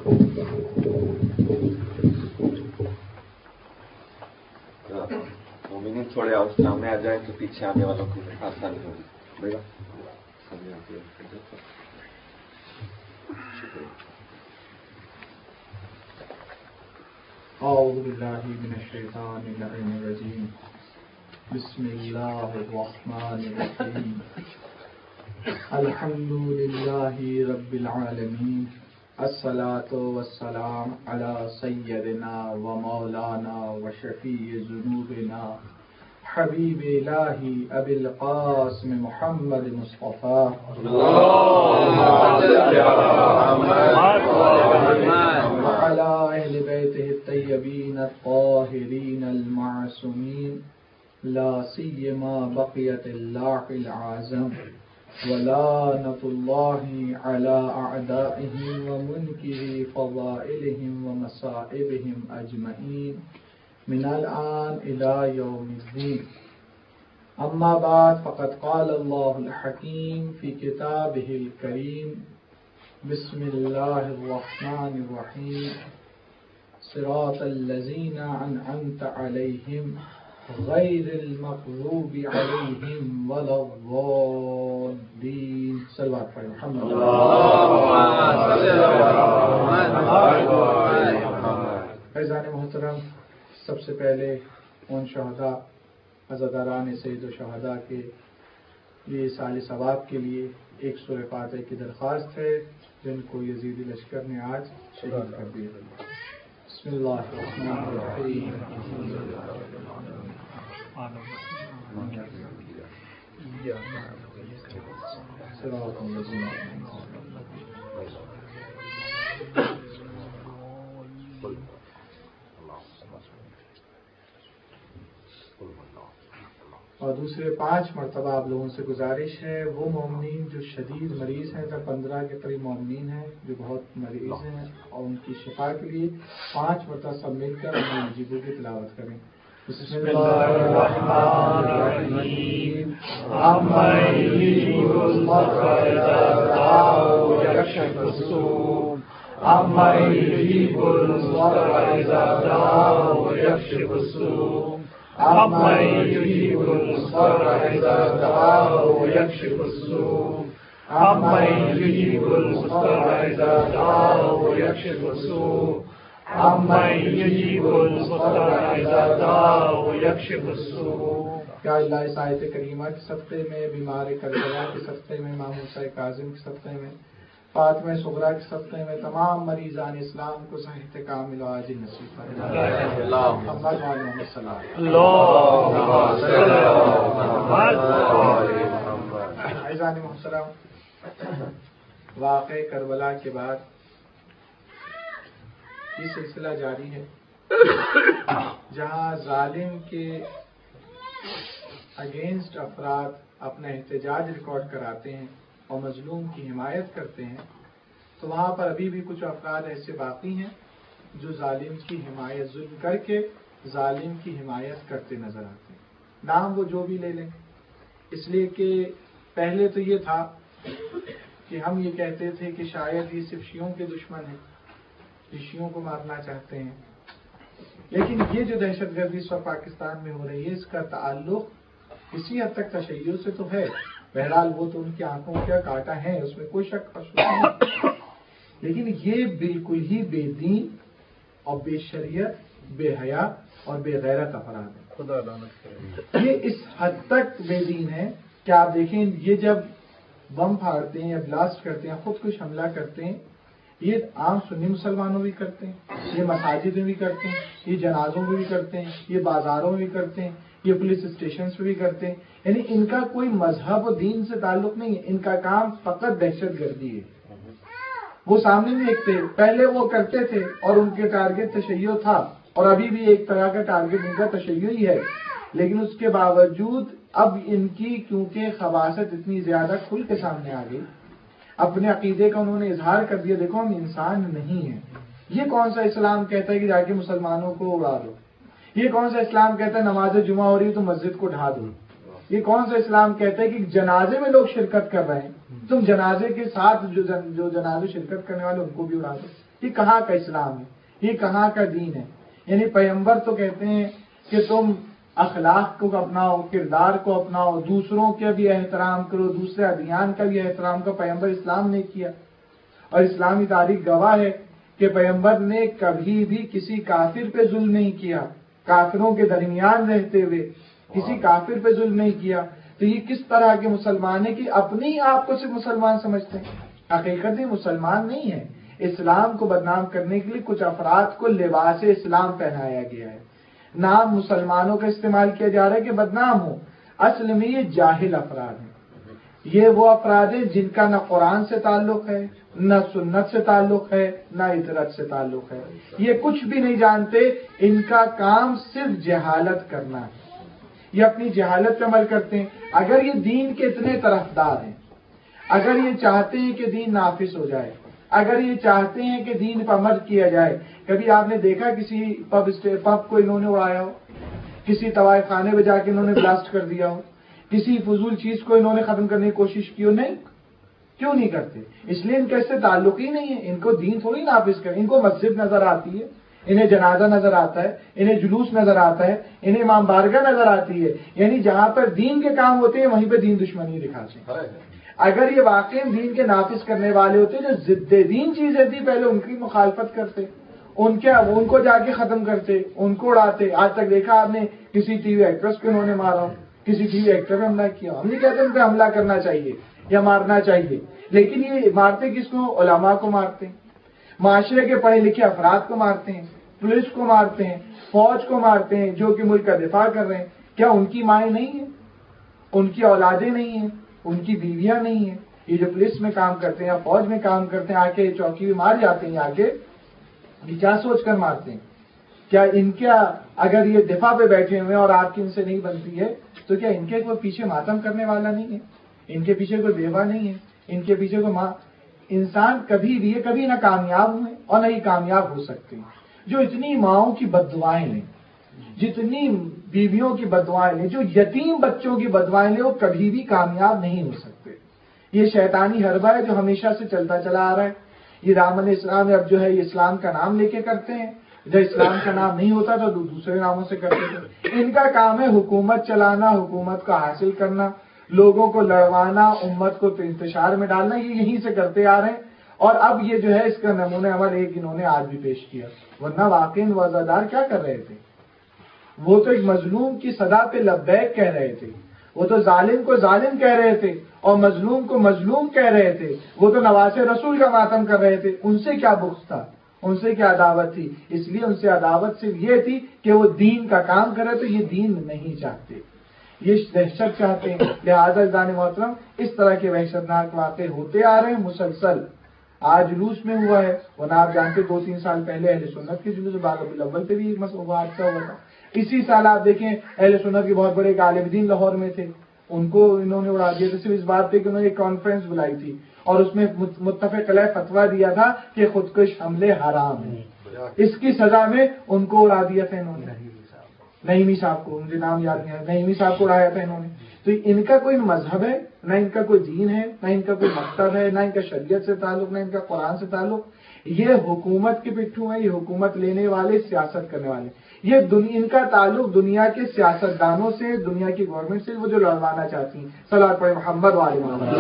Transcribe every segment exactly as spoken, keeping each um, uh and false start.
مومنین تھوڑے اور سامنے آ جائیں تو پیچھے آنے والوں کو آسانی ہوگی. اعوذ باللہ من الشیطان اللعین الرجیم. بسم اللہ الرحمن الرحیم. الحمد للہ رب العالمین. الصلاۃ والسلام علی سیدنا و مولانا و شفیع ذنوبنا حبیب الہی ابی القاسم محمد مصطفیٰ وعلی اہل بیتہ الطیبین الطاہرین المعصومین لا سیما بقیت اللہ العظم ولعنۃ اللہ علی اعدائہم ومنکری فضائلہم ومصائبہم اجمعین من الآن إلى يوم الدين. أما بعد فقد قال الله الحكيم في كتابه الكريم بسم الله الرحمن الرحيم صراط الذين أنعمت عليهم غير المغضوب عليهم ولا الضالين. صلوات على محمد. فیضان محترم، سب سے پہلے ان شہداء عزاداران سید الشہداء کے لیے سال ثواب کے لیے ایک سورہ فاتحہ کی درخواست ہے جن کو یزیدی لشکر نے آج شہید کر دیا. بسم اللہ الرحمن الرحیم. اور دوسرے پانچ مرتبہ آپ لوگوں سے گزارش ہے، وہ مومنین جو شدید مریض ہیں، تو پندرہ کے قریب مومنین ہیں جو بہت مریض ہیں، اور ان کی شفا کے لیے پانچ مرتبہ سب مل کر اپنے عجیبوں کی تلاوت کریں. بسم اللہ الرحمن الرحیم. عمن یجیب المضطر اذا دعاه ویکشف السوء. عمن یجیب المضطر اذا دعاه ویکشف السوء. عمن یجیب المضطر اذا دعاه ویکشف السوء. عمن یجیب المضطر اذا دعاه ویکشف السوء. عمن یجیب المضطر اذا دعاه ویکشف السوء. یا اللہ، اس آیت کریمہ کے صدقے میں، بیمار کربلا کے صدقے میں، امام موسیٰ کاظم کے صدقے میں، فاطمہ صغریٰ کے صدقے میں تمام مریضان اسلام کو صحت کامل و عاجل نصیب فرمائے. محمد محمد صلی اللہ علیہ وسلم. عزیزان محترم، واقع کربلا کے بعد یہ سلسلہ جاری ہے جہاں ظالم کے اگینسٹ افراد اپنا احتجاج ریکارڈ کراتے ہیں اور مظلوم کی حمایت کرتے ہیں، تو وہاں پر ابھی بھی کچھ افراد ایسے باقی ہیں جو ظالم کی حمایت ظلم کر کے ظالم کی حمایت کرتے نظر آتے ہیں. نام وہ جو بھی لے لیں، اس لیے کہ پہلے تو یہ تھا کہ ہم یہ کہتے تھے کہ شاید یہ صرف شیعوں کے دشمن ہیں، یہ شیعوں کو مارنا چاہتے ہیں، لیکن یہ جو دہشت گردی اس وقت پاکستان میں ہو رہی ہے اس کا تعلق کسی حد تک تشیع سے تو ہے. بہرحال وہ تو ان کی آنکھوں کا کاٹا ہے، اس میں کوئی شک نہیں، لیکن یہ بالکل ہی بے دین اور بے شریعت، بے حیا اور بے غیرت افراد ہے. خدا لعنت کرے. یہ اس حد تک بے دین ہے کہ آپ دیکھیں یہ جب بم پھاڑتے ہیں یا بلاسٹ کرتے ہیں، خود کش حملہ کرتے ہیں، یہ عام سنی مسلمانوں بھی کرتے ہیں، یہ مساجد میں بھی کرتے ہیں، یہ جنازوں میں بھی کرتے ہیں، یہ بازاروں میں بھی کرتے ہیں، یہ پولیس اسٹیشنز پہ بھی کرتے ہیں. یعنی ان کا کوئی مذہب و دین سے تعلق نہیں ہے، ان کا کام فقط دہشت گردی ہے. وہ سامنے نہیں دیکھتے، پہلے وہ کرتے تھے اور ان کے ٹارگٹ تشیع تھا، اور ابھی بھی ایک طرح کا ٹارگٹ ان کا تشیع ہی ہے، لیکن اس کے باوجود اب ان کی کیونکہ خباثت اتنی زیادہ کھل کے سامنے آ گئی، اپنے عقیدے کا انہوں نے اظہار کر دیا، دیکھو ہم انسان نہیں ہیں. یہ کون سا اسلام کہتا ہے کہ جا کے مسلمانوں کو اڑا دو؟ یہ کون سا اسلام کہتا ہے نماز جمعہ ہو رہی ہے تو مسجد کو ڈھا دو؟ یہ کون سا اسلام کہتا ہے کہ جنازے میں لوگ شرکت کر رہے ہیں تم جنازے کے ساتھ جو جنازے شرکت کرنے والے ان کو بھی اڑا دو؟ یہ کہاں کا اسلام ہے، یہ کہاں کا دین ہے؟ یعنی پیغمبر تو کہتے ہیں کہ تم اخلاق کو اپناؤ، کردار کو اپناؤ، دوسروں کا بھی احترام کرو، دوسرے ادیان کا بھی احترام کرو۔ پیغمبر اسلام نے کیا، اور اسلامی تاریخ گواہ ہے کہ پیغمبر نے کبھی بھی کسی کافر پہ ظلم نہیں کیا، کافروں کے درمیان رہتے ہوئے کسی کافر پہ ظلم نہیں کیا۔ تو یہ کس طرح کے مسلمان ہیں کہ اپنے ہی آپ کو صرف مسلمان سمجھتے ہیں، حقیقت میں مسلمان نہیں ہے۔ اسلام کو بدنام کرنے کے لیے کچھ افراد کو لباس اسلام پہنایا گیا ہے، نام مسلمانوں کا استعمال کیا جا رہا ہے کہ بدنام ہو۔ اصل میں یہ جاہل افراد ہیں، یہ وہ افراد ہیں جن کا نہ قرآن سے تعلق ہے، نہ سنت سے تعلق ہے، نہ اطرت سے تعلق ہے، یہ کچھ بھی نہیں جانتے، ان کا کام صرف جہالت کرنا ہے، یہ اپنی جہالت پہ عمل کرتے ہیں۔ اگر یہ دین کے اتنے طرفدار ہیں، اگر یہ چاہتے ہیں کہ دین نافذ ہو جائے، اگر یہ چاہتے ہیں کہ دین پر عمل کیا جائے، کبھی آپ نے دیکھا کسی پب پب کو انہوں نے اڑایا ہو، کسی طوائف خانے میں جا کے انہوں نے بلاسٹ کر دیا ہو، کسی فضول چیز کو انہوں نے ختم کرنے کی کوشش کی ہو؟ نہیں، کیوں نہیں کرتے؟ اس لیے ان کا اس سے تعلق ہی نہیں ہے، ان کو دین تھوڑی نافذ کریں، ان کو مسجد نظر آتی ہے، انہیں جنازہ نظر آتا ہے، انہیں جلوس نظر آتا ہے، انہیں امام بارگاہ نظر آتی ہے، یعنی جہاں پر دین کے کام ہوتے ہیں وہیں پہ دین دشمنی دکھاتے ہیں۔ اگر یہ واقعی دین کے نافذ کرنے والے ہوتے جو ضد دین چیزیں تھی پہلے ان کی مخالفت کرتے، ان کے ان کو جا کے ختم کرتے، ان کو اڑاتے۔ آج تک دیکھا آپ نے کسی ٹی وی ایکٹریس کو انہوں نے مارا، کسی ٹی وی ایکٹر پہ حملہ کیا۔ ہم نہیں کہتے ان پہ حملہ کرنا چاہیے یا مارنا چاہیے، لیکن یہ مارتے کس کو؟ علماء کو مارتے ہیں، معاشرے کے پڑھے لکھے افراد کو مارتے ہیں، پولیس کو مارتے ہیں، فوج کو مارتے ہیں جو کہ ملک کا دفاع کر رہے ہیں۔ کیا ان کی مائیں نہیں ہیں؟ ان کی اولادیں نہیں ہیں؟ ان کی بیویاں نہیں ہیں؟ یہ جو پولیس میں کام کرتے ہیں یا فوج میں کام کرتے ہیں، آ کے چوکی میں مار جاتے ہیں، آگے یہ کیا سوچ کر مارتے ہیں؟ کیا ان کا اگر یہ دفاع پہ بیٹھے ہوئے اور آپ کی ان سے نہیں بنتی ہے تو کیا ان کے کوئی پیچھے ماتم کرنے والا نہیں ہے؟ ان کے پیچھے کوئی بیوہ نہیں ہے؟ ان کے پیچھے کوئی ماں؟ انسان کبھی بھی یہ کبھی نہ کامیاب ہوئے اور نہ ہی کامیاب ہو سکتے ہیں۔ جو اتنی ماؤں کی بددعائیں لیں، جتنی بیویوں کی بددعائیں لیں، جو یتیم بچوں کی بددعائیں لیں، وہ کبھی بھی کامیاب نہیں ہو سکتے۔ یہ شیطانی حربہ ہے جو ہمیشہ سے چلتا چلا آ رہا ہے۔ یہ رام علیہ السلام اب جو ہے یہ اسلام کا نام لے کے کرتے ہیں، جب اسلام کا نام نہیں ہوتا تو دوسرے ناموں سے کرتے تھے۔ ان کا کام ہے حکومت چلانا، حکومت کو حاصل کرنا، لوگوں کو لڑوانا، امت کو انتشار میں ڈالنا، یہ یہیں سے کرتے آ رہے ہیں۔ اور اب یہ جو ہے اس کا نمونہ عمل ایک انہوں نے آج بھی پیش کیا، ورنہ واقعی وزادار کیا کر رہے تھے؟ وہ تو ایک مظلوم کی صدا پہ لبیک کہہ رہے تھے، وہ تو ظالم کو ظالم کہہ رہے تھے اور مظلوم کو مظلوم کہہ رہے تھے، وہ تو نواز رسول کا ماتم کر رہے تھے۔ ان سے کیا بغض تھا؟ ان سے کیا عداوت تھی؟ اس لیے ان سے عداوت صرف یہ تھی کہ وہ دین کا کام کرے، تو یہ دین نہیں چاہتے، یہ دہشت چاہتے ہیں۔ لہٰذا عزیزان محترم اس طرح کے وحشتناک واقع ہوتے آ رہے ہیں مسلسل۔ آج جلوس میں ہوا ہے، ورنہ آپ جانتے دو تین سال پہلے اہل سنت کے جلوس باغ الاول پہ بھی ایک مسئلہ حادثہ ہوا تھا۔ اسی سال آپ دیکھیں اہل سنت کے بہت بڑے ایک عالم دین لاہور میں تھے، ان کو انہوں نے اڑا دیا تھا صرف اس بات پہ کہ انہوں نے ایک کانفرنس بلائی تھی اور اس میں متفق علیہ فتویٰ دیا تھا کہ خودکش حملے حرام ہیں۔ اس کی سزا میں ان کو اڑا دیا تھا انہوں نے، نعیمی صاحب کو، مجھے نام یاد نہیں ہے، نعیمی صاحب کو اڑایا تھا انہوں نے۔ تو ان کا کوئی مذہب ہے نہ، ان کا کوئی دین ہے نہ، ان کا کوئی مکتب ہے نہ، ان کا شریعت سے تعلق نہ، ان کا قرآن سے تعلق۔ یہ حکومت کے پٹھو ہیں، یہ حکومت لینے والے، سیاست کرنے والے۔ یہ ان کا تعلق دنیا کے سیاستدانوں سے، دنیا کی گورنمنٹ سے، وہ جو لڑوانا چاہتی ہیں۔ صلوات پڑھیں محمد وعلی محمد۔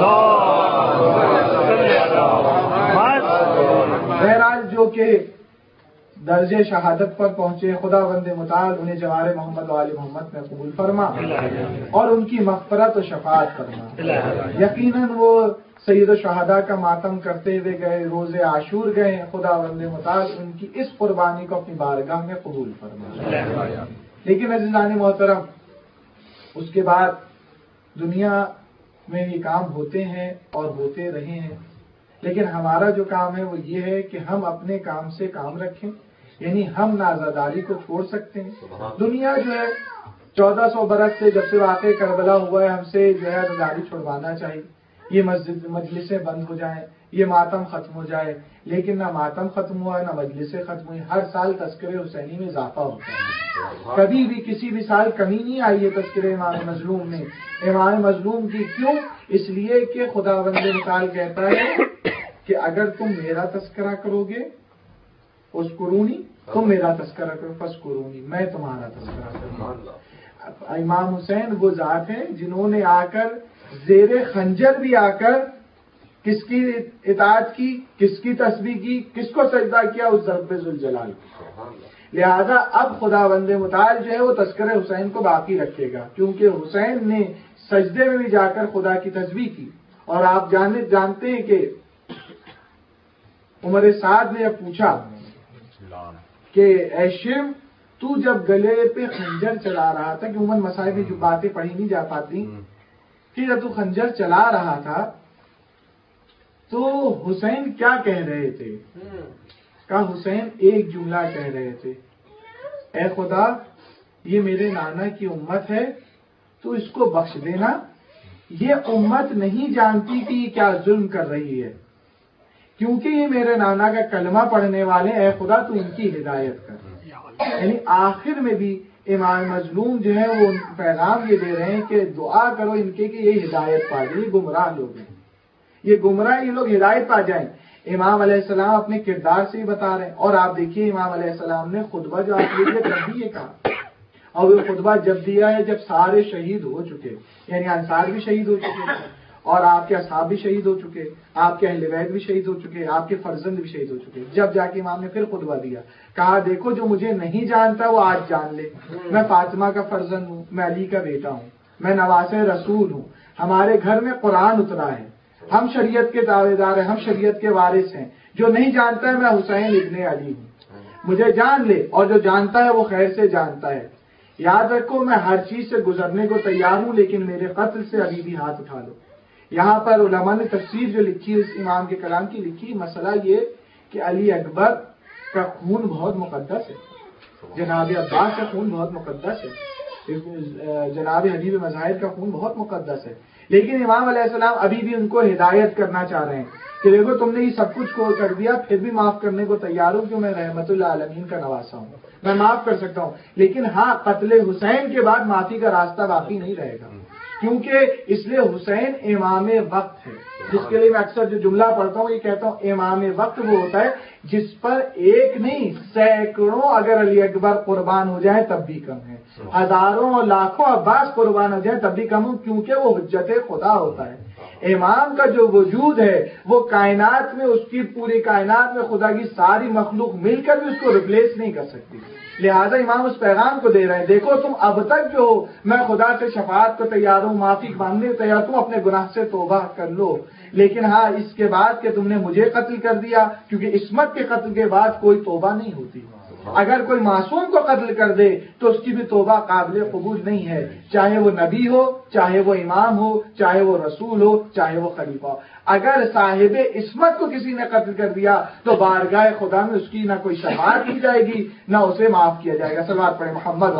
بہرحال جو کہ درجے شہادت پر پہنچے، خدا بند متعال انہیں جوار محمد وعلی محمد میں قبول فرما اور ان کی مغفرت و شفاعت فرما۔ یقیناً وہ سید الشہداء کا ماتم کرتے ہوئے گئے، روز عاشور گئے، خدا بند متعال ان کی اس قربانی کو اپنی بارگاہ میں قبول فرما۔ لیکن عزیزان محترم اس کے بعد دنیا میں یہ کام ہوتے ہیں اور ہوتے رہے ہیں، لیکن ہمارا جو کام ہے وہ یہ ہے کہ ہم اپنے کام سے کام رکھیں، یعنی ہم نہ آزاداری کو چھوڑ سکتے ہیں۔ دنیا جو ہے چودہ سو برس سے جب سے واقع کربلا ہوا ہے، ہم سے جو ہے آزاداری چھڑوانا چاہیے، یہ مسجد مجلسیں بند ہو جائیں، یہ ماتم ختم ہو جائے، لیکن نہ ماتم ختم ہوا نہ مجلسیں ختم ہوئی۔ ہر سال تذکرے حسینی میں اضافہ ہوتا ہے، کبھی بھی کسی بھی سال کمی نہیں آئی ہے تذکرے امام مظلوم میں، امام مظلوم کی۔ کیوں؟ اس لیے کہ خدا بند متعال کہتا ہے کہ اگر تم میرا تذکرہ کرو گے اسکرونی، تم میرا تذکرہ کرو، فاسکرونی، میں تمہارا تذکرہ کروں۔ امام حسین وہ ذات ہیں جنہوں نے آ کر زیر خنجر بھی آ کر کس کی اطاعت کی، کس کی تسبیح کی، کس کو سجدہ کیا؟ اس رب ذوالجلال کو۔ لہذا اب خدا بند متعال جو ہے وہ تذکرہ حسین کو باقی رکھے گا، کیونکہ حسین نے سجدے میں بھی جا کر خدا کی تسبیح کی۔ اور آپ جانے جانتے ہیں کہ عمر سعد نے پوچھا کہ اے شیو، تو جب گلے پہ خنجر چلا رہا تھا، کہ عموماً مسائل میں جو باتیں پڑھی نہیں جا پاتی، کہ جب تو خنجر چلا رہا تھا تو حسین کیا کہہ رہے تھے؟ کہا حسین ایک جملہ کہہ رہے تھے، اے خدا یہ میرے نانا کی امت ہے، تو اس کو بخش دینا، یہ امت نہیں جانتی کہ یہ کیا ظلم کر رہی ہے، کیونکہ یہ میرے نانا کا کلمہ پڑھنے والے، اے خدا تو ان کی ہدایت کر۔ یعنی آخر میں بھی امام مظلوم جو ہے وہ پیغام یہ دے رہے ہیں کہ دعا کرو ان کے کہ یہ ہدایت پا جائے، یہ گمراہ لوگ ہیں، یہ گمراہ یہ لوگ ہدایت پا جائیں۔ امام علیہ السلام اپنے کردار سے ہی بتا رہے ہیں، اور آپ دیکھیے امام علیہ السلام نے خطبہ جو آپ لیے تب بھی یہ کہا، اور وہ خطبہ جب دیا ہے جب سارے شہید ہو چکے، یعنی انصار بھی شہید ہو چکے اور آپ کے اصحاب بھی شہید ہو چکے، آپ کے اہل بیت بھی شہید ہو چکے، آپ کے فرزند بھی شہید ہو چکے، جب جا کے امام نے پھر خطبہ دیا، کہا دیکھو جو مجھے نہیں جانتا وہ آج جان لے، میں فاطمہ کا فرزند ہوں، میں علی کا بیٹا ہوں، میں نواسہ رسول ہوں، ہمارے گھر میں قرآن اترا ہے، ہم شریعت کے دعوے دار ہیں، ہم شریعت کے وارث ہیں، جو نہیں جانتا ہے میں حسین ابن علی ہوں، مجھے جان لے، اور جو جانتا ہے وہ خیر سے جانتا ہے۔ یاد رکھو میں ہر چیز سے گزرنے کو تیار ہوں، لیکن میرے قتل سے ابھی بھی ہاتھ اٹھا لو۔ یہاں پر علماء نے تفسیر جو لکھی اس امام کے کلام کی لکھی، مسئلہ یہ کہ علی اکبر کا خون بہت مقدس ہے، جناب عباس کا خون بہت مقدس ہے، جناب حبیب مظاہر کا خون بہت مقدس ہے، لیکن امام علیہ السلام ابھی بھی ان کو ہدایت کرنا چاہ رہے ہیں کہ دیکھو تم نے یہ سب کچھ کو کر دیا، پھر بھی معاف کرنے کو تیار ہوں، کیوں میں رحمت اللہ عالمین کا نواسا ہوں، میں معاف کر سکتا ہوں، لیکن ہاں قتل حسین کے بعد معافی کا راستہ باقی نہیں رہے گا، کیونکہ اس لیے حسین امام وقت ہے، جس کے لیے میں اکثر جو جملہ پڑھتا ہوں یہ کہتا ہوں امام وقت وہ ہوتا ہے جس پر ایک نہیں سینکڑوں اگر علی اکبر قربان ہو جائیں تب بھی کم ہے، ہزاروں اور لاکھوں عباس قربان ہو جائیں تب بھی کم ہو، کیونکہ وہ حجت خدا ہوتا ہے۔ امام کا جو وجود ہے وہ کائنات میں، اس کی پوری کائنات میں خدا کی ساری مخلوق مل کر بھی اس کو ریپلیس نہیں کر سکتی، لہذا امام اس پیغام کو دے رہے ہیں، دیکھو تم اب تک جو ہو میں خدا سے شفاعت کو تیار ہوں، معافی مانگنے کو تیار، تم اپنے گناہ سے توبہ کر لو، لیکن ہاں اس کے بعد کہ تم نے مجھے قتل کر دیا، کیونکہ عصمت کے قتل کے بعد کوئی توبہ نہیں ہوتی، اگر کوئی معصوم کو قتل کر دے تو اس کی بھی توبہ قابل قبول نہیں ہے، چاہے وہ نبی ہو، چاہے وہ امام ہو، چاہے وہ رسول ہو، چاہے وہ خلیفہ ہو، اگر صاحب عصمت کو کسی نے قتل کر دیا تو بارگاہ خدا میں اس کی نہ کوئی شفاعت کی جائے گی نہ اسے معاف کیا جائے گا۔ صلوات پڑھیں محمد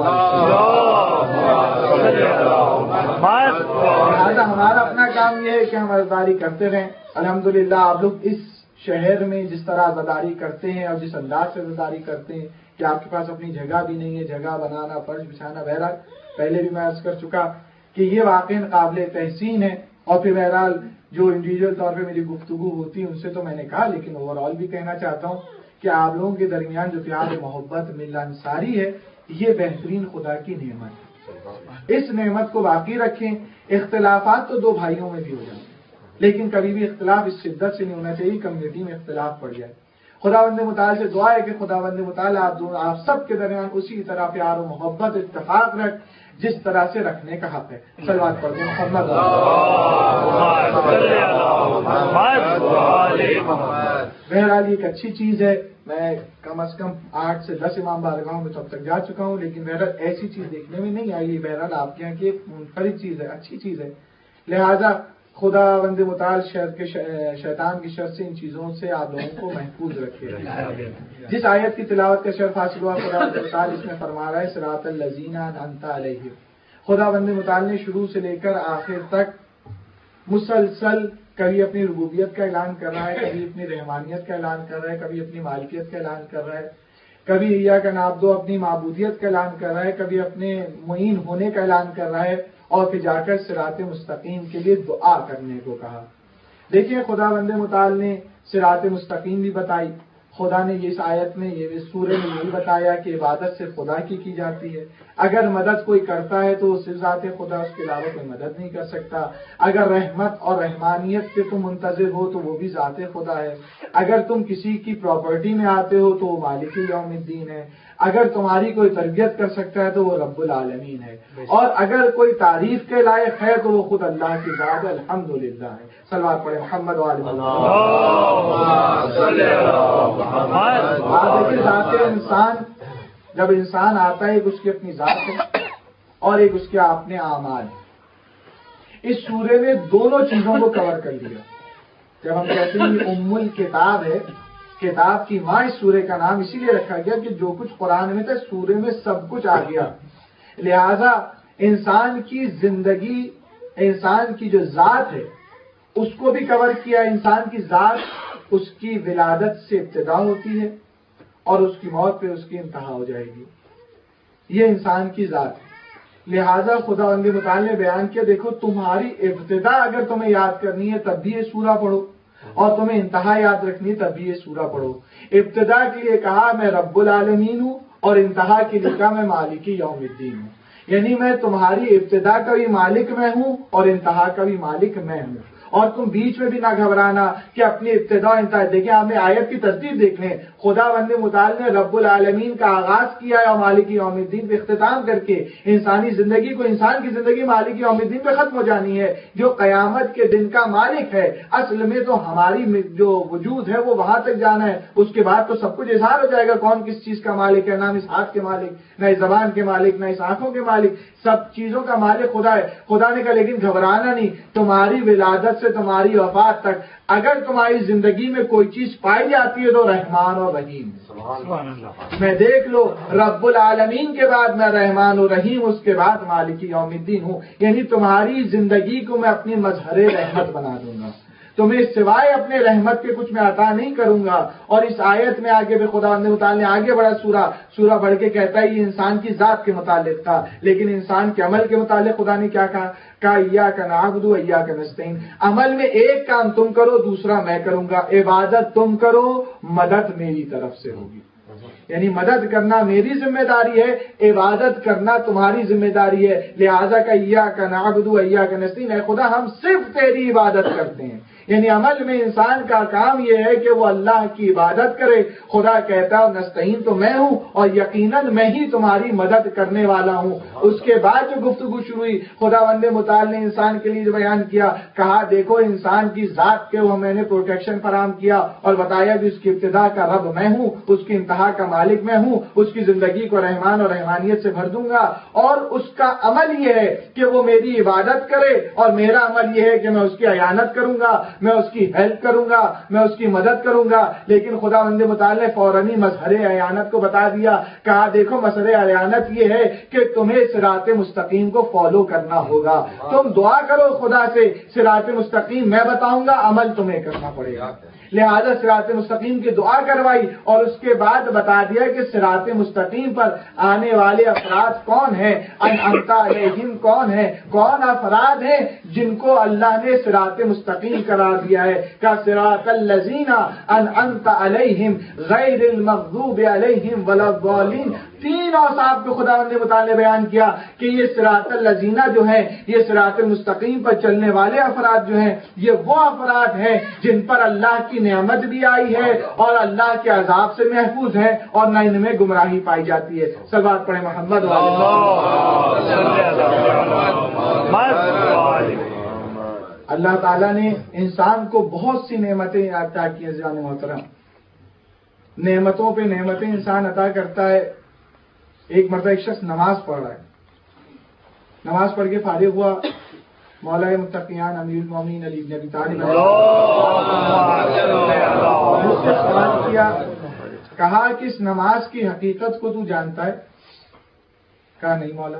لہٰذا ہمارا اپنا کام یہ ہے کہ ہم عزاداری کرتے رہیں۔ الحمدللہ آپ لوگ اس شہر میں جس طرح عزاداری کرتے ہیں اور جس انداز سے عزاداری کرتے ہیں کہ آپ کے پاس اپنی جگہ بھی نہیں ہے، جگہ بنانا، فرش بچھانا، بہرحال پہلے بھی میں عرض کر چکا کہ یہ واقعی قابل تحسین ہے، اور پھر بہرحال جو انڈیویجول طور پہ میری گفتگو ہوتی ہے ان سے تو میں نے کہا، لیکن اوور آل بھی کہنا چاہتا ہوں کہ آپ لوگوں کے درمیان جو پیار محبت مل انصاری ہے یہ بہترین خدا کی نعمت ہے، اس نعمت کو باقی رکھیں۔ اختلافات تو دو بھائیوں میں بھی ہو جائیں، لیکن کبھی بھی اختلاف اس شدت سے نہیں ہونا چاہیے کمیونٹی میں اختلاف پڑ جائے۔ خدا بند متعال سے دعا ہے کہ خدا بند متعال آپ دونوں آپ سب کے درمیان اسی طرح پیار و محبت اتفاق رکھ جس طرح سے رکھنے کا حق ہے۔ صلوات پڑھ دیں محمد۔ بہرحال یہ ایک اچھی چیز ہے، میں کم از کم آٹھ سے دس امام بارگاہوں میں تو اب تک جا چکا ہوں، لیکن بہرحال ایسی چیز دیکھنے میں نہیں آئی، بہرحال آپ کے یہاں کی ایک منفرد چیز ہے، اچھی چیز ہے، لہذا خدا بند متعال شر کے شیطان کی شر سے ان چیزوں سے آپ لوگوں کو محفوظ رکھے۔ جس آیت کی تلاوت کا شرف حاصل ہوا خدا بند متعال اس میں فرما رہا ہے صراط الذین انعمت علیہم۔ خدا بند متعال نے شروع سے لے کر آخر تک مسلسل کبھی اپنی ربوبیت کا اعلان کر رہا ہے، کبھی اپنی رحمانیت کا اعلان کر رہا ہے، کبھی اپنی مالکیت کا اعلان کر رہا ہے، کبھی ایاک نعبد اپنی معبودیت کا اعلان کر رہا ہے، کبھی اپنے معین ہونے کا اعلان کر رہا ہے، اور پھر جا کر صراط مستقیم کے لیے دعا کرنے کو کہا۔ دیکھیں خدا بند متعال نے صراط مستقیم بھی بتائی، خدا نے اس آیت میں یہ سورہ میں یہی بتایا کہ عبادت سے خدا کی کی جاتی ہے. اگر مدد کوئی کرتا ہے تو وہ صرف ذات خدا، اس کے علاوہ کوئی مدد نہیں کر سکتا. اگر رحمت اور رحمانیت سے تم منتظر ہو تو وہ بھی ذات خدا ہے. اگر تم کسی کی پراپرٹی میں آتے ہو تو وہ مالک یوم الدین ہے. اگر تمہاری کوئی تربیت کر سکتا ہے تو وہ رب العالمین ہے. اور اگر کوئی تعریف کے لائق ہے تو وہ خود اللہ کی ذات الحمدللہ ہے. صلوات پڑھیں محمد وعلی محمد. ذات انسان، جب انسان آتا ہے ایک اس کی اپنی ذات ہے اور ایک اس کے اپنے اعمال. اس سورے میں دونوں چیزوں کو کور کر لیا. جب ہم کہتے ہیں یہ ام الکتاب ہے، کتاب کی ماں، اس سورے کا نام اسی لیے رکھا گیا کہ جو کچھ قرآن میں تھا سورے میں سب کچھ آ گیا. لہذا انسان کی زندگی، انسان کی جو ذات ہے اس کو بھی کور کیا. انسان کی ذات اس کی ولادت سے ابتدا ہوتی ہے اور اس کی موت پہ اس کی انتہا ہو جائے گی. یہ انسان کی ذات ہے. لہذا خدا بند متعال نے بیان کیا، دیکھو تمہاری ابتدا اگر تمہیں یاد کرنی ہے تب بھی یہ سورہ پڑھو، اور تمہیں انتہا یاد رکھنی ہے تب بھی یہ سورہ پڑھو. ابتدا کے لیے کہا میں رب العالمین ہوں، اور انتہا کے لیے کہا میں مالک یوم الدین ہوں. یعنی میں تمہاری ابتدا کا بھی مالک میں ہوں اور انتہا کا بھی مالک میں ہوں. اور تم بیچ میں بھی نہ گھبرانا کہ اپنی ابتدا و انتہا. دیکھیں آپ نے آیت کی ترتیب دیکھ لیں. خدا بند متعال نے رب العالمین کا آغاز کیا ہے اور مالک یوم الدین پہ اختتام کر کے انسانی زندگی کو، انسان کی زندگی مالک یوم الدین پہ ختم ہو جانی ہے جو قیامت کے دن کا مالک ہے. اصل میں تو ہماری جو وجود ہے وہ وہاں تک جانا ہے، اس کے بعد تو سب کچھ اظہار ہو جائے گا کون کس چیز کا مالک ہے. نہ اس ہاتھ کے مالک، نہ اس زبان کے مالک، نہ اس آنکھوں کے مالک، سب چیزوں کا مالک خدا ہے. خدا نے کہا لیکن گھبرانا نہیں، تمہاری ولادت سے تمہاری وفات تک اگر تمہاری زندگی میں کوئی چیز پائی جاتی ہے تو رحمان اور رحیم ہے. میں دیکھ لو رب العالمین کے بعد میں رحمان و رحیم، اس کے بعد مالک یوم الدین ہوں. یعنی تمہاری زندگی کو میں اپنی مظہر رحمت بنا دوں گا، تمہیں سوائے اپنے رحمت کے کچھ میں عطا نہیں کروں گا. اور اس آیت میں آگے بھی خدا تعالیٰ نے آگے بڑا سورہ سورہ بڑھ کے کہتا ہے یہ انسان کی ذات کے متعلق تھا، لیکن انسان کے عمل کے متعلق خدا نے کیا کہا؟ کہا ایاک نعبد و ایاک نستعین. عمل میں ایک کام تم کرو، دوسرا میں کروں گا. عبادت تم کرو، مدد میری طرف سے ہوگی. یعنی مدد کرنا میری ذمہ داری ہے، عبادت کرنا تمہاری ذمہ داری ہے. لہذا کہ ایاک نعبد و ایاک نستعین، اے خدا ہم صرف تیری عبادت کرتے ہیں. یعنی عمل میں انسان کا کام یہ ہے کہ وہ اللہ کی عبادت کرے. خدا کہتا ہے نستعین تو میں ہوں اور یقیناً میں ہی تمہاری مدد کرنے والا ہوں. اس کے بعد جو گفتگو شروع ہوئی خدا بند متعال نے انسان کے لیے بیان کیا، کہا دیکھو انسان کی ذات کے وہ میں نے پروٹیکشن فراہم کیا اور بتایا کہ اس کی ابتدا کا رب میں ہوں، اس کی انتہا کا مالک میں ہوں. اس کی زندگی کو رحمان اور رحمانیت سے بھر دوں گا، اور اس کا عمل یہ ہے کہ وہ میری عبادت کرے، اور میرا عمل یہ ہے کہ میں اس کی اعانت کروں گا، میں اس کی ہیلپ کروں گا، میں اس کی مدد کروں گا. لیکن خدا بند متعال نے فوراً مظہر اعانت کو بتا دیا. کہا دیکھو مظہر اعانت یہ ہے کہ تمہیں صراط مستقیم کو فالو کرنا ہوگا. تم دعا کرو خدا سے صراط مستقیم میں بتاؤں گا، عمل تمہیں کرنا پڑے گا. لہذا صراط مستقیم کی دعا کروائی اور اس کے بعد بتا دیا کہ صراط مستقیم پر آنے والے افراد کون ہیں، انعمت علیہم کون ہیں، کون افراد ہیں جن کو اللہ نے صراط مستقیم قرار دیا ہے. کہ صراط الذین انعمت علیہم غیر المغضوب علیہم ولا الضالین. تین اوصاف کو خدا نے متعال بیان کیا کہ یہ صراط الذین جو ہیں، یہ صراط مستقیم پر چلنے والے افراد جو ہیں، یہ وہ افراد ہیں جن پر اللہ کی نعمت بھی آئی ہے اور اللہ کے عذاب سے محفوظ ہیں اور نہ ان میں گمراہی پائی جاتی ہے. صلوات پڑھیں محمد اللہ تعالیٰ نے انسان کو بہت سی نعمتیں عطا کی ہیں. جان محترم، نعمتوں پہ نعمتیں انسان عطا کرتا ہے. ایک مرتبہ ایک شخص نماز پڑھ رہا ہے، نماز پڑھ کے فارغ ہوا، مولا متقیان امیر المومنین علی بن ابی طالب نے اس سے سوال کیا، کہا کہ اس نماز کی حقیقت کو تو جانتا ہے؟ کہا نہیں مولا.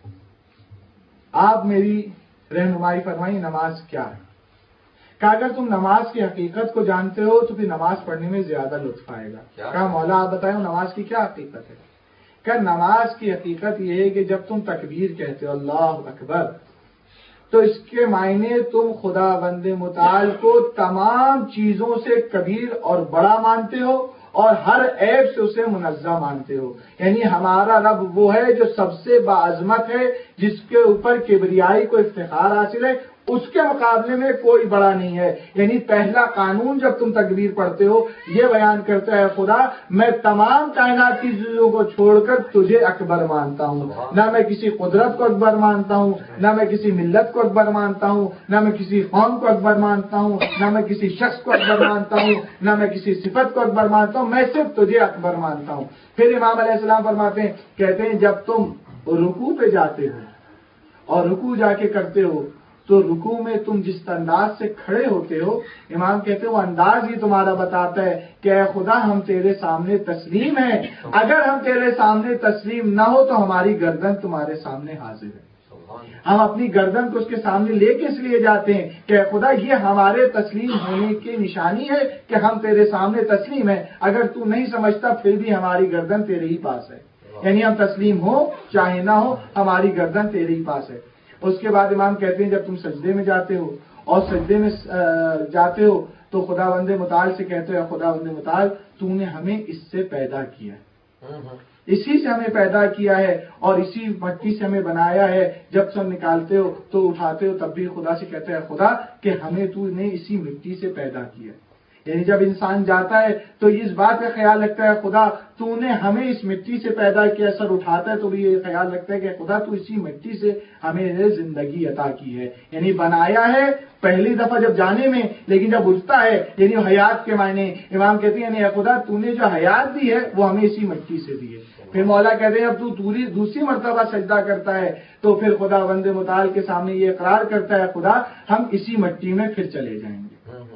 آپ میری رہنمائی فرمائی، نماز کیا ہے؟ کہ اگر تم نماز کی حقیقت کو جانتے ہو تو پھر نماز پڑھنے میں زیادہ لطف آئے گا. کہا مولا آپ بتائیں نماز کی کیا حقیقت ہے؟ کہ نماز کی حقیقت یہ ہے کہ جب تم تکبیر کہتے ہو اللہ اکبر تو اس کے معنی تم خدا بند متعال کو تمام چیزوں سے کبیر اور بڑا مانتے ہو اور ہر عیب سے اسے منزہ مانتے ہو. یعنی ہمارا رب وہ ہے جو سب سے باعظمت ہے، جس کے اوپر کبریائی کو افتخار حاصل ہے، اس کے مقابلے میں کوئی بڑا نہیں ہے. یعنی پہلا قانون جب تم تکبیر پڑھتے ہو یہ بیان کرتا ہے خدا میں تمام کائنات کی چیزوں کو چھوڑ کر تجھے اکبر مانتا ہوں. نہ میں کسی قدرت کو اکبر مانتا ہوں، نہ میں کسی ملت کو اکبر مانتا ہوں، نہ میں کسی قوم کو اکبر مانتا ہوں، نہ میں کسی شخص کو اکبر مانتا ہوں، نہ میں کسی صفت کو اکبر مانتا ہوں، میں صرف تجھے اکبر مانتا ہوں. پھر امام علیہ السلام فرماتے ہیں، کہتے ہیں جب تم رکوع پہ جاتے ہو اور رکوع جا کے کرتے ہو تو رکوع میں تم جس انداز سے کھڑے ہوتے ہو، امام کہتے ہیں وہ انداز ہی تمہارا بتاتا ہے کہ اے خدا ہم تیرے سامنے تسلیم ہیں. اگر ہم تیرے سامنے تسلیم نہ ہو تو ہماری گردن تمہارے سامنے حاضر ہے. ہم اپنی گردن کو اس کے سامنے لے کے اس لیے جاتے ہیں کہ اے خدا یہ ہمارے تسلیم ہونے کی نشانی ہے کہ ہم تیرے سامنے تسلیم ہیں. اگر تو نہیں سمجھتا پھر بھی ہماری گردن تیرے ہی پاس ہے. یعنی ہم تسلیم ہو چاہے نہ ہو ہماری گردن تیرے ہی پاس ہے. اس کے بعد امام کہتے ہیں جب تم سجدے میں جاتے ہو اور سجدے میں جاتے ہو تو خدا بند متعال سے کہتے ہو خدا بند متعال تو نے ہمیں اس سے پیدا کیا ہے، اسی سے ہمیں پیدا کیا ہے اور اسی مٹی سے ہمیں بنایا ہے. جب تم نکالتے ہو تو اٹھاتے ہو تب بھی خدا سے کہتے ہیں خدا کہ ہمیں تو نے اسی مٹی سے پیدا کیا. یعنی جب انسان جاتا ہے تو اس بات کا خیال رکھتا ہے خدا تو نے ہمیں اس مٹی سے پیدا کیا. سر اٹھاتا ہے تو بھی یہ خیال رکھتا ہے کہ خدا تو اسی مٹی سے ہمیں زندگی عطا کی ہے. یعنی بنایا ہے پہلی دفعہ جب جانے میں، لیکن جب اٹھتا ہے یعنی حیات کے معنی امام کہتے ہیں یعنی خدا تو نے جو حیات دی ہے وہ ہمیں اسی مٹی سے دی ہے. پھر مولا کہتے ہیں اب تو دوری دوسری مرتبہ سجدہ کرتا ہے تو پھر خدا بند متعال کے سامنے یہ اقرار کرتا ہے خدا ہم اسی مٹی میں پھر چلے جائیں گے،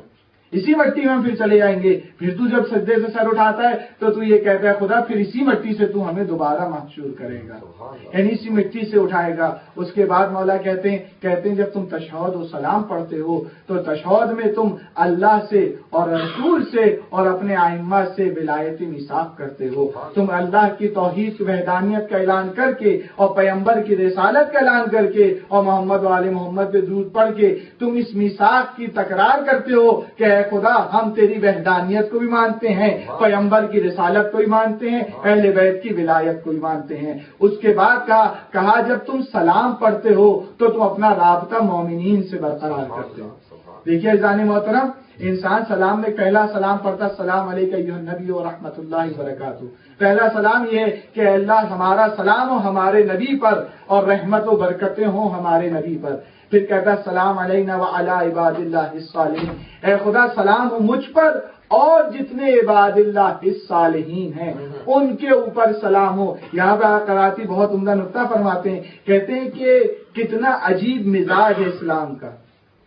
اسی مٹی میں ہم پھر چلے جائیں گے. پھر تو جب سجدے سے سر اٹھاتا ہے تو تو یہ کہتا ہے خدا پھر اسی مٹی سے تو ہمیں دوبارہ محشور کرے گا، یعنی اسی مٹی سے اٹھائے گا. اس کے بعد مولا کہتے ہیں کہتے ہیں جب تم تشہد و سلام پڑھتے ہو تو تشہد میں تم اللہ سے اور رسول سے اور اپنے ائمہ سے ولایت میثاق کرتے ہو. تم اللہ کی توحید کی وحدانیت کا اعلان کر کے اور پیغمبر کی رسالت کا اعلان کر کے اور محمد و آل محمد پہ درود پڑھ کے تم اس میثاق کی تکرار کرتے ہو کہ اے خدا ہم تیری وحدانیت کو بھی مانتے ہیں، پیغمبر کی رسالت کو بھی مانتے ہیں، اہل بیت کی ولایت کو بھی مانتے ہیں. اس کے بعد کہا کہا جب تم سلام پڑھتے ہو تو تم اپنا رابطہ مومنین سے برقرار کرتے ہو. دیکھیے عزیزان محترم، انسان سلام میں پہلا سلام پڑھتا السلام علیکم ایھا النبی و رحمۃ اللہ وبرکاتہ. پہلا سلام یہ ہے کہ اللہ ہمارا سلام ہو ہمارے نبی پر اور رحمت و برکتیں ہوں ہمارے نبی پر. پھر کہتا سلام علینا وعلی عباد اللہ الصالحین، اے خدا سلام ہو مجھ پر اور جتنے عباد اللہ الصالحین ہیں ان کے اوپر سلام ہو. یہاں پہ قراتی بہت عمدہ نقطہ فرماتے ہیں، کہتے ہیں کہ کتنا عجیب مزاج ہے اسلام کا.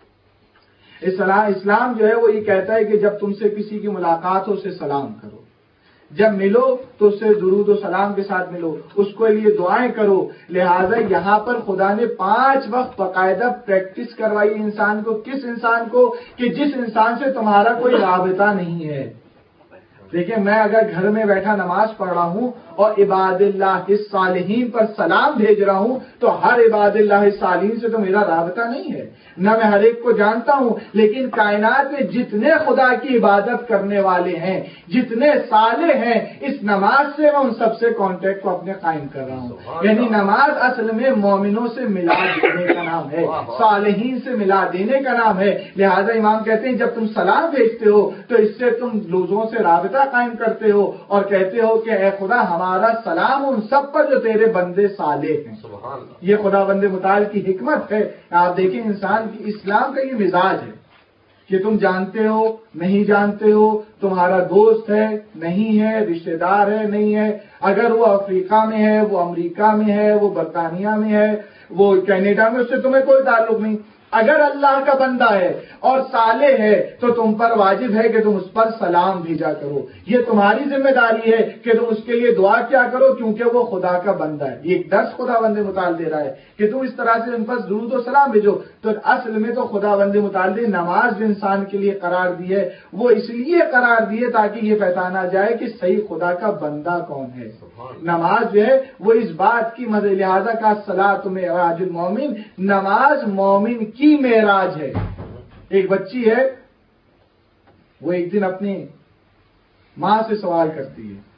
اسلام جو ہے وہ یہ کہتا ہے کہ جب تم سے کسی کی ملاقات ہو اسے سلام کرو، جب ملو تو اسے درود و سلام کے ساتھ ملو، اس کے لیے دعائیں کرو. لہٰذا یہاں پر خدا نے پانچ وقت باقاعدہ پریکٹس کروائی انسان کو. کس انسان کو؟ کہ جس انسان سے تمہارا کوئی رابطہ نہیں ہے. دیکھیں میں اگر گھر میں بیٹھا نماز پڑھ رہا ہوں اور عباد اللہ الصالحین پر سلام بھیج رہا ہوں تو ہر عباد اللہ الصالحین سے تو میرا رابطہ نہیں ہے، نہ میں ہر ایک کو جانتا ہوں، لیکن کائنات میں جتنے خدا کی عبادت کرنے والے ہیں، جتنے صالح ہیں، اس نماز سے میں ان سب سے کانٹیکٹ کو اپنے قائم کر رہا ہوں. یعنی نماز اصل میں مومنوں سے ملا دینے کا نام ہے، صالحین سے ملا دینے کا نام ہے. لہذا امام کہتے ہیں جب تم سلام بھیجتے ہو تو اس سے تم لوگوں سے رابطہ قائم کرتے ہو اور کہتے ہو کہ اے خدا ہمارا سلام ان سب پر جو تیرے بندے صالح ہیں. یہ خدا بند متعال کی حکمت ہے. آپ دیکھیں انسان کی اسلام کا یہ مزاج ہے کہ تم جانتے ہو نہیں جانتے ہو، تمہارا دوست ہے نہیں ہے، رشتہ دار ہے نہیں ہے، اگر وہ افریقہ میں ہے، وہ امریکہ میں ہے، وہ برطانیہ میں ہے، وہ کینیڈا میں، اس سے تمہیں کوئی تعلق نہیں. اگر اللہ کا بندہ ہے اور صالح ہے تو تم پر واجب ہے کہ تم اس پر سلام بھیجا کرو. یہ تمہاری ذمہ داری ہے کہ تم اس کے لیے دعا کیا کرو کیونکہ وہ خدا کا بندہ ہے. یہ ایک درس خدا بند متعال دے رہا ہے کہ تم اس طرح سے ان پر درود و سلام بھیجو. تو اصل میں تو خدا بند متعال نے نماز جو انسان کے لیے قرار دی ہے وہ اس لیے قرار دی ہے تاکہ یہ پہچانا جائے کہ صحیح خدا کا بندہ کون ہے. نماز جو ہے وہ اس بات کی مدد لہذا کا صلاۃ معراج المومن، نماز مومن کی معراج ہے. ایک بچی ہے وہ ایک دن اپنی ماں سے سوال کرتی ہے،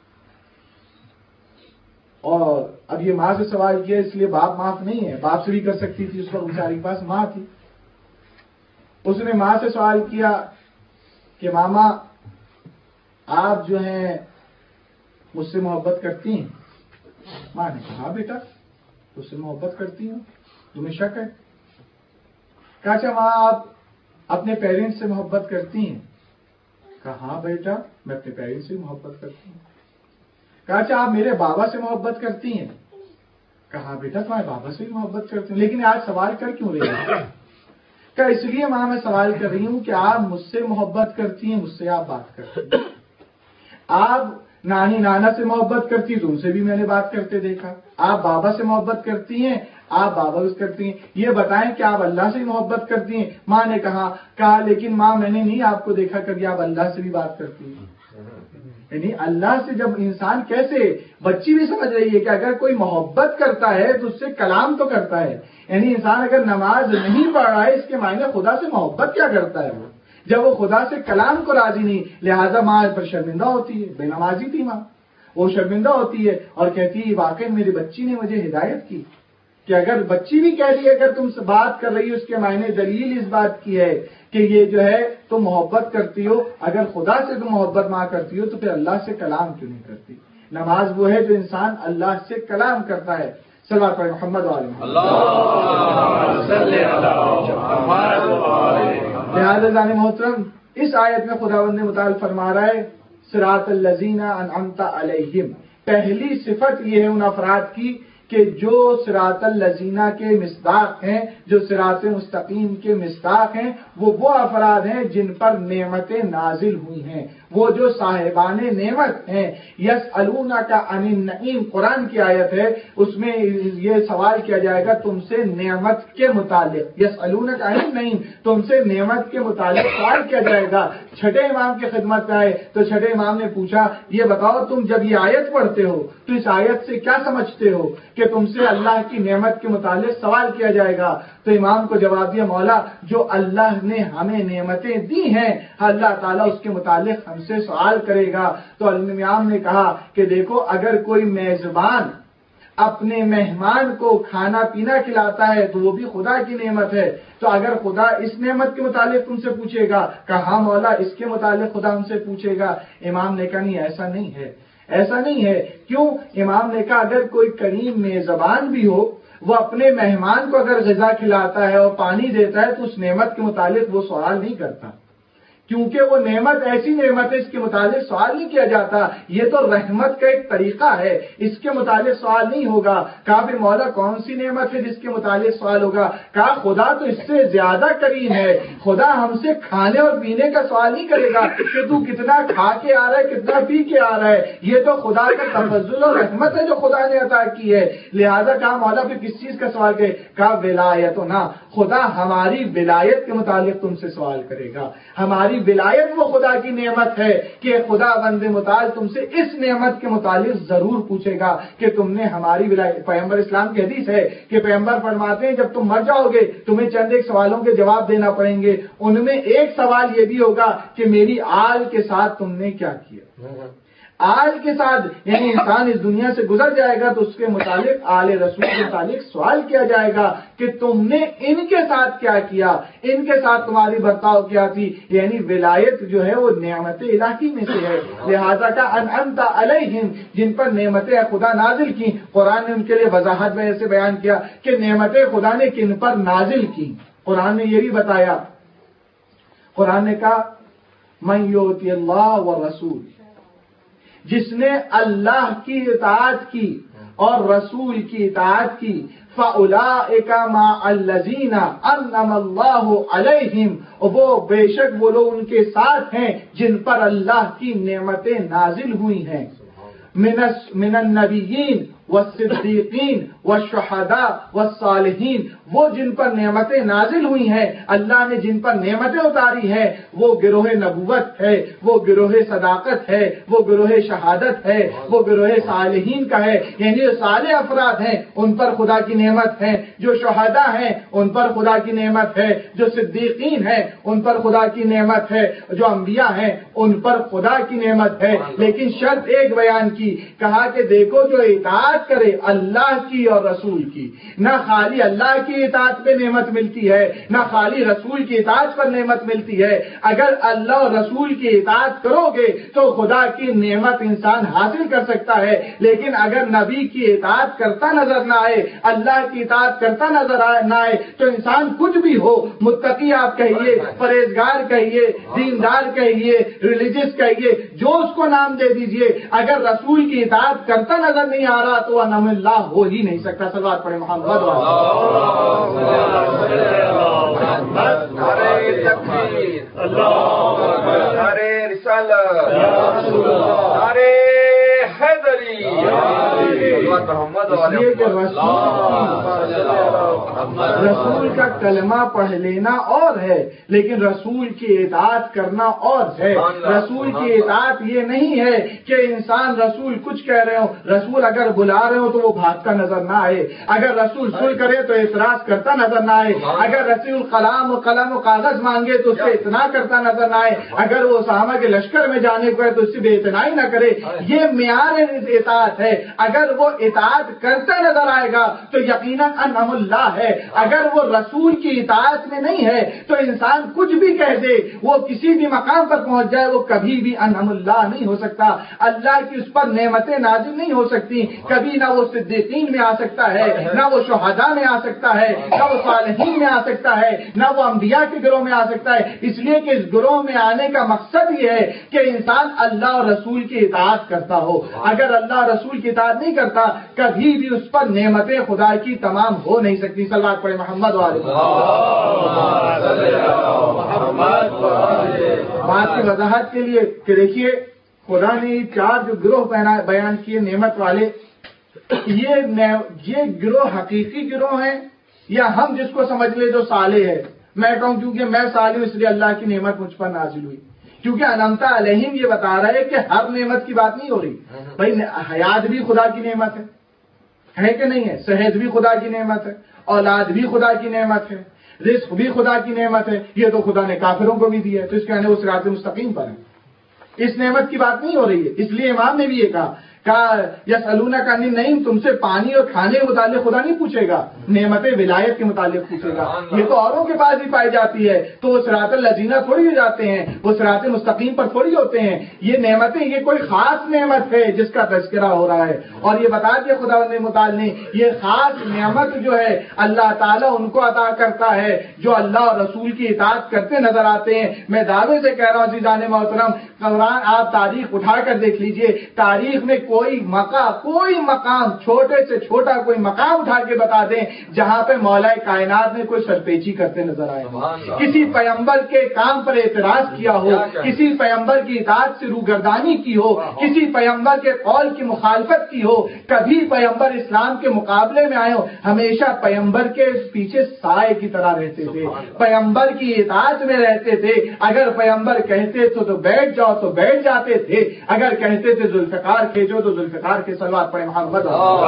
اور اب یہ ماں سے سوال کیا اس لیے باپ معاف نہیں ہے، باپ سے بھی کر سکتی تھی، اس وقت بیچاری کے پاس ماں تھی. اس نے ماں سے سوال کیا کہ ماما آپ جو ہیں مجھ سے محبت کرتی ہیں؟ ماں نے کہا ہاں بیٹا تجھ سے محبت کرتی ہوں، تمہیں شک ہے؟ کہا اچھا ماں آپ اپنے پیرنٹس سے محبت کرتی ہیں؟ کہا ہاں بیٹا میں اپنے پیرنٹس سے محبت کرتی ہوں. کہا اچھا آپ میرے بابا سے محبت کرتی ہیں؟ کہا بیٹا تمہارے بابا سے بھی محبت کرتی ہوں، لیکن آج سوال کر کیوں رہی ہے؟ کہ اس لیے ماں میں سوال کر رہی ہوں کہ آپ مجھ سے محبت کرتی ہیں، مجھ سے آپ بات کرتی ہیں. آپ نانی نانا سے محبت کرتی تو ان سے بھی میں نے بات کرتے دیکھا. آپ بابا سے محبت کرتی ہیں، آپ بابا سے کرتی ہیں. یہ بتائیں کہ آپ اللہ سے محبت کرتی ہیں؟ ماں نے کہا کہا لیکن ماں میں نے نہیں آپ کو دیکھا کبھی آپ اللہ سے بھی بات کرتی ہیں. یعنی اللہ سے جب انسان کیسے، بچی بھی سمجھ رہی ہے کہ اگر کوئی محبت کرتا ہے تو اس سے کلام تو کرتا ہے. یعنی انسان اگر نماز نہیں پڑھ رہا ہے اس کے معنی خدا سے محبت کیا کرتا ہے وہ، جب وہ خدا سے کلام کو راضی نہیں. لہذا ماں پر شرمندہ ہوتی ہے، بے نمازی تھی ماں، وہ شرمندہ ہوتی ہے اور کہتی ہے واقعی میری بچی نے مجھے ہدایت کی. کہ اگر بچی بھی کہہ رہی ہے اگر تم سے بات کر رہی ہو اس کے معنی دلیل اس بات کی ہے کہ یہ جو ہے تم محبت کرتی ہو. اگر خدا سے تم محبت ماں کرتی ہو تو پھر اللہ سے کلام کیوں نہیں کرتی؟ نماز وہ ہے جو انسان اللہ سے کلام کرتا ہے. صلوات پڑھیں محمد علیہ. لہٰذا جان محترم اس آیت میں خداوند متعال فرما رہا ہے صراط الذین انعمت علیہم. پہلی صفت یہ ہے ان افراد کی کہ جو صراط الذین کے مصداق ہیں، جو صراط مستقیم کے مصداق ہیں، وہ وہ افراد ہیں جن پر نعمتیں نازل ہوئی ہیں، وہ جو صاحبان نعمت ہیں. یسألونک عن النعیم قرآن کی آیت ہے، اس میں یہ سوال کیا جائے گا تم سے نعمت کے متعلق. یسألونک عن النعیم، تم سے نعمت کے متعلق سوال کیا جائے گا. چھٹے امام کی خدمت میں آئے تو چھٹے امام نے پوچھا یہ بتاؤ تم جب یہ آیت پڑھتے ہو تو اس آیت سے کیا سمجھتے ہو کہ تم سے اللہ کی نعمت کے متعلق سوال کیا جائے گا؟ تو امام کو جواب دیا مولا جو اللہ نے ہمیں نعمتیں دی ہیں اللہ تعالیٰ اس کے متعلق ہم سے سوال کرے گا. تو امام نے کہا کہ دیکھو اگر کوئی میزبان اپنے مہمان کو کھانا پینا کھلاتا ہے تو وہ بھی خدا کی نعمت ہے. تو اگر خدا اس نعمت کے متعلق تم سے پوچھے گا کہا ہاں مولا اس کے متعلق خدا ہم سے پوچھے گا. امام نے کہا نہیں ایسا نہیں ہے، ایسا نہیں ہے. کیوں؟ امام نے کہا اگر کوئی کریم میزبان بھی ہو وہ اپنے مہمان کو اگر غذا کھلاتا ہے اور پانی دیتا ہے تو اس نعمت کے متعلق وہ سوال نہیں کرتا، کیونکہ وہ نعمت ایسی نعمت ہے اس کے متعلق سوال نہیں کیا جاتا. یہ تو رحمت کا ایک طریقہ ہے، اس کے متعلق سوال نہیں ہوگا. کہا پھر مولا کون سی نعمت ہے جس کے متعلق سوال ہوگا؟ کہا خدا تو اس سے زیادہ کریم ہے. خدا ہم سے کھانے اور پینے کا سوال نہیں کرے گا کہ تو کتنا کھا کے آ رہا ہے کتنا پی کے آ رہا ہے. یہ تو خدا کا تفضل اور رحمت ہے جو خدا نے عطا کی ہے. لہذا کہا مولا پھر کس چیز کا سوال کرے؟ کہا ولایت نہ، خدا ہماری ولایت کے متعلق تم سے سوال کرے گا. ہماری ولایت وہ خدا کی نعمت ہے کہ خدا بند متعال تم سے اس نعمت کے متعلق ضرور پوچھے گا کہ تم نے ہماری ولایت. پیغمبر اسلام کی حدیث ہے کہ پیغمبر فرماتے ہیں جب تم مر جاؤ گے تمہیں چند ایک سوالوں کے جواب دینا پڑیں گے. ان میں ایک سوال یہ بھی ہوگا کہ میری آل کے ساتھ تم نے کیا کیا. آل کے ساتھ یعنی انسان اس دنیا سے گزر جائے گا تو اس کے متعلق آل رسول کے متعلق سوال کیا جائے گا کہ تم نے ان کے ساتھ کیا کیا، ان کے ساتھ تمہاری برتاؤ کیا تھی. یعنی ولایت جو ہے وہ نعمت الہی میں سے ہے. لہذا کا انعمت علیہم جن پر نعمتیں خدا نازل کی. قرآن نے ان کے لیے وضاحت میں ایسے بیان کیا کہ نعمتیں خدا نے کن پر نازل کی. قرآن نے یہ بھی بتایا، قرآن نے کہا من یؤتی اللہ والرسول، جس نے اللہ کی اطاعت کی اور رسول کی اطاعت کی فَأُولَٰئِكَ مَعَ الَّذِينَ أَنْعَمَ اللَّهُ عَلَيْهِمْ، وہ بے شک وہ لوگ ان کے ساتھ ہیں جن پر اللہ کی نعمتیں نازل ہوئی ہیں. من النبیین والصدیقین والشہداء والصالحین، وہ جن پر نعمتیں نازل ہوئی ہیں، اللہ نے جن پر نعمتیں اتاری ہیں، وہ گروہ نبوت ہے، وہ گروہ صداقت ہے، وہ گروہ شہادت ہے، وہ گروہ صالحین کا ہے، یعنی جو صالح افراد ہیں ان پر خدا کی نعمت ہے، جو شہداء ہیں ان پر خدا کی نعمت ہے، جو صدیقین ہیں ان پر خدا کی نعمت ہے، جو انبیاء ہیں ان پر خدا کی نعمت ہے۔ لیکن شرط ایک بیان کی، کہا کہ دیکھو جو اطاعت کرے اللہ کی اور رسول کی، نہ خالی اللہ کی اطاعت پہ نعمت ملتی ہے، نہ خالی رسول کی اطاعت پر نعمت ملتی ہے۔ اگر اللہ اور رسول کی اطاعت کرو گے تو خدا کی نعمت انسان حاصل کر سکتا ہے، لیکن اگر نبی کی اطاعت کرتا نظر نہ آئے، اللہ کی اطاعت کرتا نظر نہ آئے تو انسان کچھ بھی ہو، متقی آپ کہیے، پرہیزگار کہیے، دیندار کہیے، ریلیجس کہیے، جو اس کو نام دے دیجئے، اگر رسول کی اطاعت کرتا نظر نہیں آ رہا تو انعم اللہ ہو ہی نہیں سکتا۔ صلوات پڑھیں محمد رسول کا کلمہ پڑھ لینا اور ہے، لیکن رسول کی اطاعت کرنا اور ہے۔ رسول کی اطاعت یہ نہیں ہے کہ انسان رسول کچھ کہہ رہے ہو، رسول اگر بلا رہے ہو تو وہ بھاگتا نظر نہ آئے، اگر رسول سن کرے تو اعتراض کرتا نظر نہ آئے، اگر رسول کلام و قلم و کاغذ مانگے تو اس سے اتنا کرتا نظر نہ آئے، اگر وہ اسامہ کے لشکر میں جانے کو ہے تو اس سے بے اتنائی نہ کرے۔ یہ معیار اطاعت ہے۔ اگر وہ اطاعت کرتا نظر آئے گا تو یقیناً انعم اللہ ہے، اگر وہ رسول کی اطاعت میں نہیں ہے تو انسان کچھ بھی کہہ دے، وہ کسی بھی مقام پر پہنچ جائے، وہ کبھی بھی انعم اللہ نہیں ہو سکتا۔ اللہ کی اس پر نعمتیں نازل نہیں ہو سکتی، کبھی نہ وہ صدیقین میں آ سکتا ہے، نہ وہ شہداء میں آ سکتا ہے، نہ وہ صالحین میں آ سکتا ہے، نہ وہ انبیاء کے گروہ میں آ سکتا ہے، اس لیے کہ اس گروہ میں آنے کا مقصد یہ ہے کہ انسان اللہ اور رسول کی اطاعت کرتا ہو۔ اگر اللہ اور رسول کی اطاعت نہیں کرتا کبھی بھی اس پر نعمتیں خدا کی تمام ہو نہیں سکتی۔ صلوات پڑھیں محمد والے۔ بات کی وضاحت کے لیے کہ دیکھیے خدا نے چار جو گروہ بیان کیے نعمت والے، یہ یہ گروہ حقیقی گروہ ہیں یا ہم جس کو سمجھ لے جو صالح ہے؟ میں کہوں کیونکہ میں صالح ہوں اس لیے اللہ کی نعمت مجھ پر نازل ہوئی، کیونکہ انعمت علیہم یہ بتا رہا ہے کہ ہر نعمت کی بات نہیں ہو رہی۔ بھائی حیات بھی خدا کی نعمت ہے، ہے کہ نہیں ہے؟ صحت بھی خدا کی نعمت ہے، اولاد بھی خدا کی نعمت ہے، رزق بھی خدا کی نعمت ہے، یہ تو خدا نے کافروں کو بھی دیا ہے، تو اس کے وہ صراط مستقیم پر ہے۔ اس نعمت کی بات نہیں ہو رہی ہے، اس لیے امام نے بھی یہ کہا یسألونک عن النعیم، تم سے پانی اور کھانے کے متعلق خدا نہیں پوچھے گا، نعمت ولایت کے متعلق پوچھے گا، یہ تو اوروں کے پاس ہی پائی جاتی ہے، تو وہ صراط الذین تھوڑی ہو جاتے ہیں، وہ صراط مستقیم پر تھوڑی ہوتے ہیں۔ یہ نعمتیں یہ کوئی خاص نعمت ہے جس کا تذکرہ ہو رہا ہے، اور یہ بتا دیا خدا متعال نے یہ خاص نعمت جو ہے اللہ تعالیٰ ان کو عطا کرتا ہے جو اللہ اور رسول کی اطاعت کرتے نظر آتے ہیں۔ میں دعوے سے کہہ رہا ہوں عزیزان محترم، قرآن آپ تاریخ اٹھا کر دیکھ لیجئے، تاریخ میں کوئی مقام کوئی مقام چھوٹے سے چھوٹا کوئی مقام اٹھا کے بتا دیں جہاں پہ مولا کائنات نے کوئی سرپیچی کرتے نظر آئے، کسی پیغمبر کے کام پر اعتراض کیا ہو، کسی پیغمبر کی اطاعت سے روگردانی کی ہو، کسی پیغمبر کے قول کی مخالفت کی ہو، کبھی پیغمبر اسلام کے مقابلے میں آئے ہو، ہمیشہ پیغمبر کے پیچھے سائے کی طرح رہتے تھے، پیغمبر کی اطاعت میں رہتے تھے۔ اگر پیغمبر کہتے تو تو بیٹھ جاؤ تو بیٹھ جاتے تھے، اگر کہتے تھے ذوالفقار کھینچو تو ذوالفقار کے صلوات پڑھیں محمد۔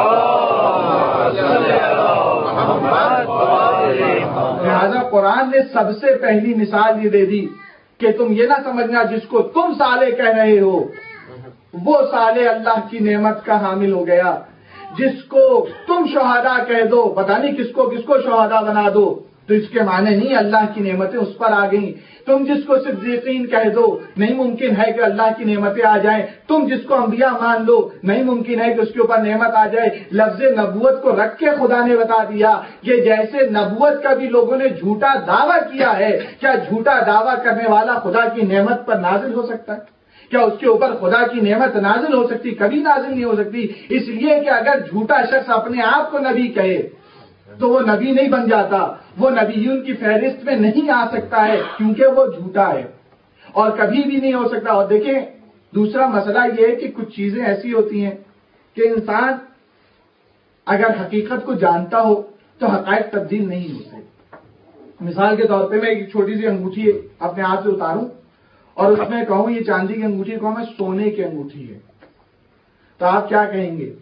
لہذا قرآن نے سب سے پہلی مثال یہ دے دی کہ تم یہ نہ سمجھنا جس کو تم صالح کہہ رہے ہو وہ صالح اللہ کی نعمت کا حامل ہو گیا، جس کو تم شہداء کہہ دو، پتہ نہیں کس کو کس کو شہداء بنا دو تو اس کے معنی نہیں اللہ کی نعمتیں اس پر آ گئیں۔ تم جس کو صدیقین کہہ دو، نہیں ممکن ہے کہ اللہ کی نعمتیں آ جائیں۔ تم جس کو انبیاء مان لو، نہیں ممکن ہے کہ اس کے اوپر نعمت آ جائے۔ لفظ نبوت کو رکھ کے خدا نے بتا دیا کہ جیسے نبوت کا بھی لوگوں نے جھوٹا دعویٰ کیا ہے، کیا جھوٹا دعویٰ کرنے والا خدا کی نعمت پر نازل ہو سکتا ہے؟ کیا اس کے اوپر خدا کی نعمت نازل ہو سکتی؟ کبھی نازل نہیں ہو سکتی، اس لیے کہ اگر جھوٹا شخص اپنے آپ کو نبی کہے تو وہ نبی نہیں بن جاتا، وہ نبیون کی فہرست میں نہیں آ سکتا ہے کیونکہ وہ جھوٹا ہے اور کبھی بھی نہیں ہو سکتا۔ اور دیکھیں دوسرا مسئلہ یہ ہے کہ کچھ چیزیں ایسی ہوتی ہیں کہ انسان اگر حقیقت کو جانتا ہو تو حقائق تبدیل نہیں ہوتے. مثال کے طور پہ میں ایک چھوٹی سی انگوٹھی اپنے ہاتھ سے اتاروں اور اس میں کہوں یہ چاندی کی انگوٹھی کہوں میں سونے کی انگوٹھی ہے، تو آپ کیا کہیں گے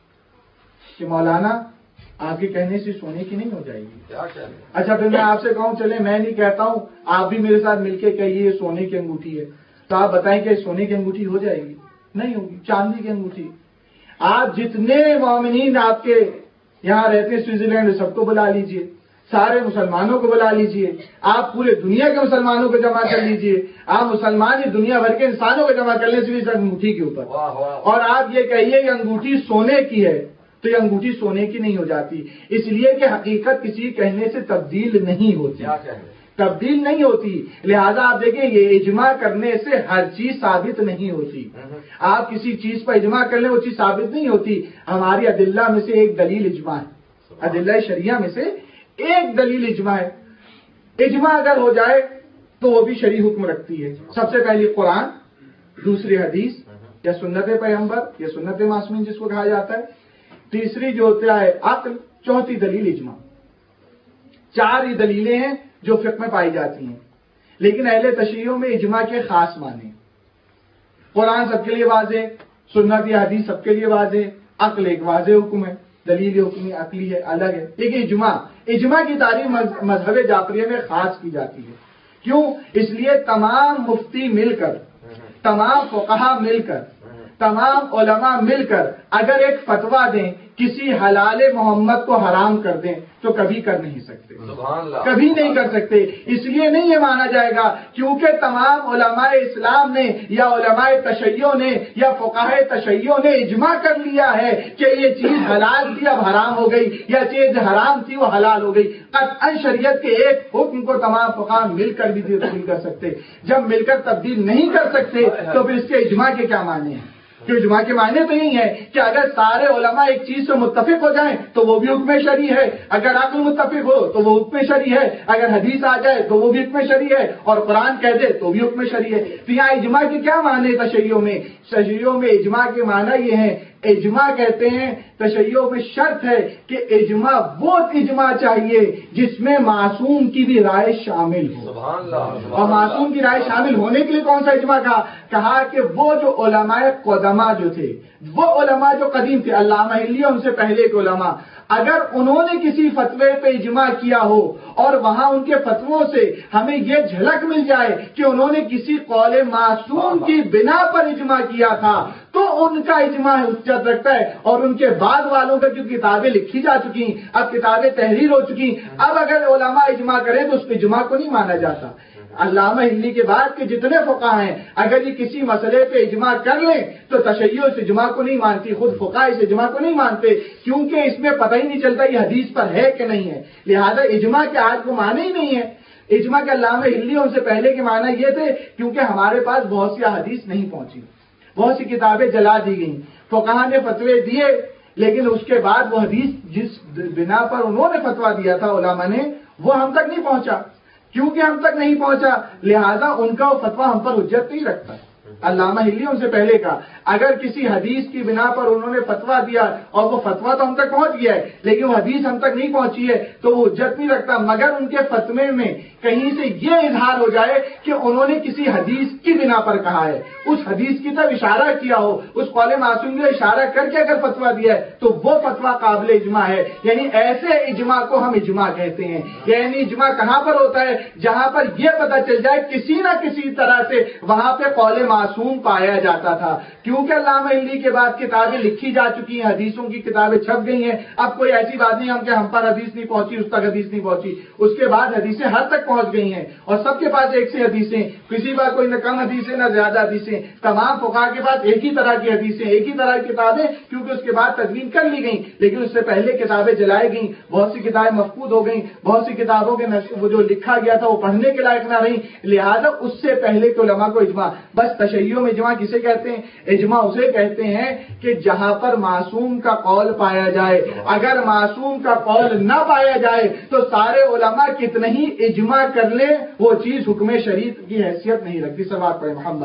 کہ مولانا آپ کے کہنے سے سونے کی نہیں ہو جائے گی؟ اچھا پھر میں آپ سے کہوں چلے میں نہیں کہتا ہوں، آپ بھی میرے ساتھ مل کے کہیے یہ سونے کی انگوٹھی ہے، تو آپ بتائیں کہ سونے کی انگوٹھی ہو جائے گی؟ نہیں ہوگی، چاندی کی انگوٹھی. آپ جتنے مومنین آپ کے یہاں رہتے ہیں سوئٹزرلینڈ سب کو بلا لیجئے، سارے مسلمانوں کو بلا لیجئے، آپ پورے دنیا کے مسلمانوں کو جمع کر لیجئے، آپ مسلمان دنیا بھر کے انسانوں کو جمع کر لیں صرف اس انگوٹھی کے اوپر، اور آپ یہ کہیے کہ انگوٹھی سونے کی ہے، تو یہ انگوٹھی سونے کی نہیں ہو جاتی. اس لیے کہ حقیقت کسی کہنے سے تبدیل نہیں ہوتی، تبدیل نہیں ہوتی. لہذا آپ دیکھیں یہ اجماع کرنے سے ہر چیز ثابت نہیں ہوتی. آپ کسی چیز پر اجماع کر لیں وہ چیز ثابت نہیں ہوتی. ہماری ادلہ میں سے ایک دلیل اجماع ہے، ادلہ شریعہ میں سے ایک دلیل اجماع ہے. اجماع اگر ہو جائے تو وہ بھی شرعی حکم رکھتی ہے. سب سے پہلی قرآن، دوسری حدیث یا سنت پیغمبر یا سنت معصومین جس کو کہا جاتا ہے، تیسری جو ہوتا ہے عقل، چوتھی دلیل اجماع. چار ہی دلیلیں ہیں جو فقہ میں پائی جاتی ہیں، لیکن اہل تشریعوں میں اجماع کے خاص معنی. قرآن سب کے لیے واضح، سنت یا حدیث سب کے لیے واضح، عقل ایک واضح حکم ہے، دلیل حکمی عقلی ہے الگ ہے. لیکن اجماع اجماع کی تعریف مذہب جعفریہ میں خاص کی جاتی ہے. کیوں؟ اس لیے تمام مفتی مل کر، تمام فقہا مل کر، تمام علماء مل کر اگر ایک فتویٰ دیں کسی حلال محمد کو حرام کر دیں تو کبھی کر نہیں سکتے، کبھی نہیں کر سکتے. اس لیے نہیں یہ مانا جائے گا کیونکہ تمام علماء اسلام نے یا علماء تشیع نے یا فقہاء تشیع نے اجماع کر لیا ہے کہ یہ چیز حلال تھی اب حرام ہو گئی، یا چیز حرام تھی وہ حلال ہو گئی. قطعاً شریعت کے ایک حکم کو تمام فقہاء مل کر بھی تبدیل کر سکتے. جب مل کر تبدیل نہیں کر سکتے تو پھر اس کے اجماع کے کیا معنی ہیں؟ کہ اجماع کے معنی تو یہی ہے کہ اگر سارے علماء ایک چیز سے متفق ہو جائیں تو وہ بھی حکم شرعی ہے، اگر عقل متفق ہو تو وہ حکم شرعی ہے، اگر حدیث آ جائے تو وہ بھی حکم شرعی ہے، اور قرآن کہہ دے تو بھی حکم شرعی ہے. تو یہاں اجماع کے کیا معنی تشیعوں میں؟ تشیعوں میں اجماع کے معنی یہ ہے، اجماع کہتے ہیں تشیعوں میں شرط ہے کہ اجماع وہ اجماع چاہیے جس میں معصوم کی بھی رائے شامل ہو. اور معصوم کی رائے شامل ہونے کے لیے کون سا اجماع کہا؟ کہا کہ وہ جو علماء قدماء جو تھے، وہ علماء جو قدیم تھے، علامہ حلی ان سے پہلے کے علماء، اگر انہوں نے کسی فتوے پہ اجماع کیا ہو اور وہاں ان کے فتووں سے ہمیں یہ جھلک مل جائے کہ انہوں نے کسی قول معصوم کی بنا پر اجماع کیا تھا تو ان کا اجماع حجت رکھتا ہے. اور ان کے بعد والوں کا جو کتابیں لکھی جا چکی، اب کتابیں تحریر ہو چکی، اب اگر علماء اجماع کریں تو اس اجماع کو نہیں مانا جاتا. علامہ حلی کے بعد کے جتنے فقہا ہیں اگر یہ کسی مسئلے پہ اجماع کر لیں تو تشیع اس اجماع کو نہیں مانتی، خود فقہا اس اجماع کو نہیں مانتے، کیونکہ اس میں پتہ ہی نہیں چلتا یہ حدیث پر ہے کہ نہیں ہے. لہذا اجماع کے آج کو معنی ہی نہیں ہے. اجماع کے علامہ حلی ان سے پہلے کے معنی یہ تھے کیونکہ ہمارے پاس بہت سی حدیث نہیں پہنچی، بہت سی کتابیں جلا دی گئیں، فقہا نے فتوے دیے لیکن اس کے بعد وہ حدیث جس بنا پر انہوں نے فتویٰ دیا تھا علماء نے وہ ہم تک نہیں پہنچا. کیونکہ ہم تک نہیں پہنچا لہذا ان کا وہ فتویٰ ہم پر حجت نہیں رکھتا. علامہ حلی ان سے پہلے کا اگر کسی حدیث کی بنا پر انہوں نے فتویٰ دیا اور وہ فتویٰ تو ہم تک پہنچ گیا ہے لیکن وہ حدیث ہم تک نہیں پہنچی ہے تو وہ حجت نہیں رکھتا، مگر ان کے فتوے میں کہیں سے یہ اظہار ہو جائے کہ انہوں نے کسی حدیث کی بنا پر کہا ہے، اس حدیث کی طرف اشارہ کیا ہو، اس قول معصوم نے اشارہ کر کے اگر فتویٰ دیا ہے تو وہ فتویٰ قابل اجماع ہے. یعنی ایسے اجماع کو ہم اجماع کہتے ہیں. یعنی اجماع کہاں پر ہوتا ہے؟ جہاں پر یہ پتہ چل جائے کسی نہ کسی طرح سے وہاں پہ قول معصوم پایا جاتا تھا. کیونکہ علامہ حلی کے بعد کتابیں لکھی جا چکی ہیں، حدیثوں کی کتابیں چھپ گئی ہیں، اب کوئی ایسی بات نہیں ہم کہ ہم پر حدیث نہیں پہنچی اس تک حدیث نہیں پہنچی. اس کے بعد حدیثیں ہر تک پہنچ گئی ہیں اور سب کے پاس ایک سے حدیثیں، کسی بار کوئی نہ کم حدیثیں نہ زیادہ حدیثیں، تمام فقہا کے پاس ایک ہی طرح کی حدیثیں، ایک ہی طرح کی کتابیں، کیونکہ اس کے بعد تدوین کر لی گئیں لیکن اس سے پہلے کتابیں جلائی گئیں، بہت سی کتابیں مفقود ہو گئیں، بہت سی کتابوں کے وہ جو لکھا گیا تھا وہ پڑھنے کے لائق نہ رہی. لہذا اس سے پہلے کے علماء کو اجماع. بس تشیع شیعوں میں اجماع کسے کہتے ہیں؟ اجماع اسے کہتے ہیں کہ جہاں پر معصوم کا قول پایا جائے، اگر معصوم کا قول نہ پایا جائے تو سارے علماء کتنے ہی اجماع کر لیں وہ چیز حکم شریعت کی حیثیت نہیں رکھتی. صلوات پڑھیں محمد.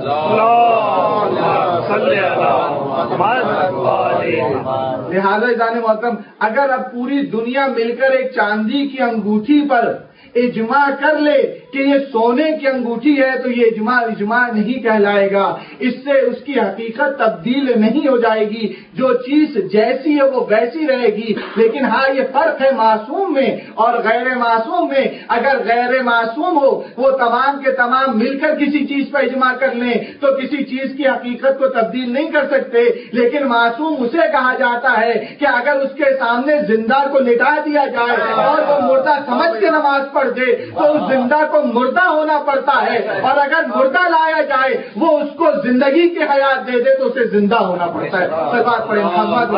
لہٰذا جان محترم، اگر اب پوری دنیا مل کر ایک چاندی کی انگوٹھی پر اجماع کر لے کہ یہ سونے کی انگوٹھی ہے تو یہ اجماع اجماع نہیں کہلائے گا، اس سے اس کی حقیقت تبدیل نہیں ہو جائے گی. جو چیز جیسی ہے وہ ویسی رہے گی. لیکن ہاں یہ فرق ہے معصوم میں اور غیر معصوم میں. اگر غیر معصوم ہو وہ تمام کے تمام مل کر کسی چیز پر اجماع کر لیں تو کسی چیز کی حقیقت کو تبدیل نہیں کر سکتے. لیکن معصوم اسے کہا جاتا ہے کہ اگر اس کے سامنے زندہ کو لٹا دیا جائے اور وہ مردہ سمجھ کے نماز پڑھ دے تو اس زندہ کو مردہ ہونا پڑتا ہے، اور اگر مردہ لایا جائے وہ اس کو زندگی کی حیات دے دے تو اسے زندہ ہونا پڑتا ہے. بات پڑے محمد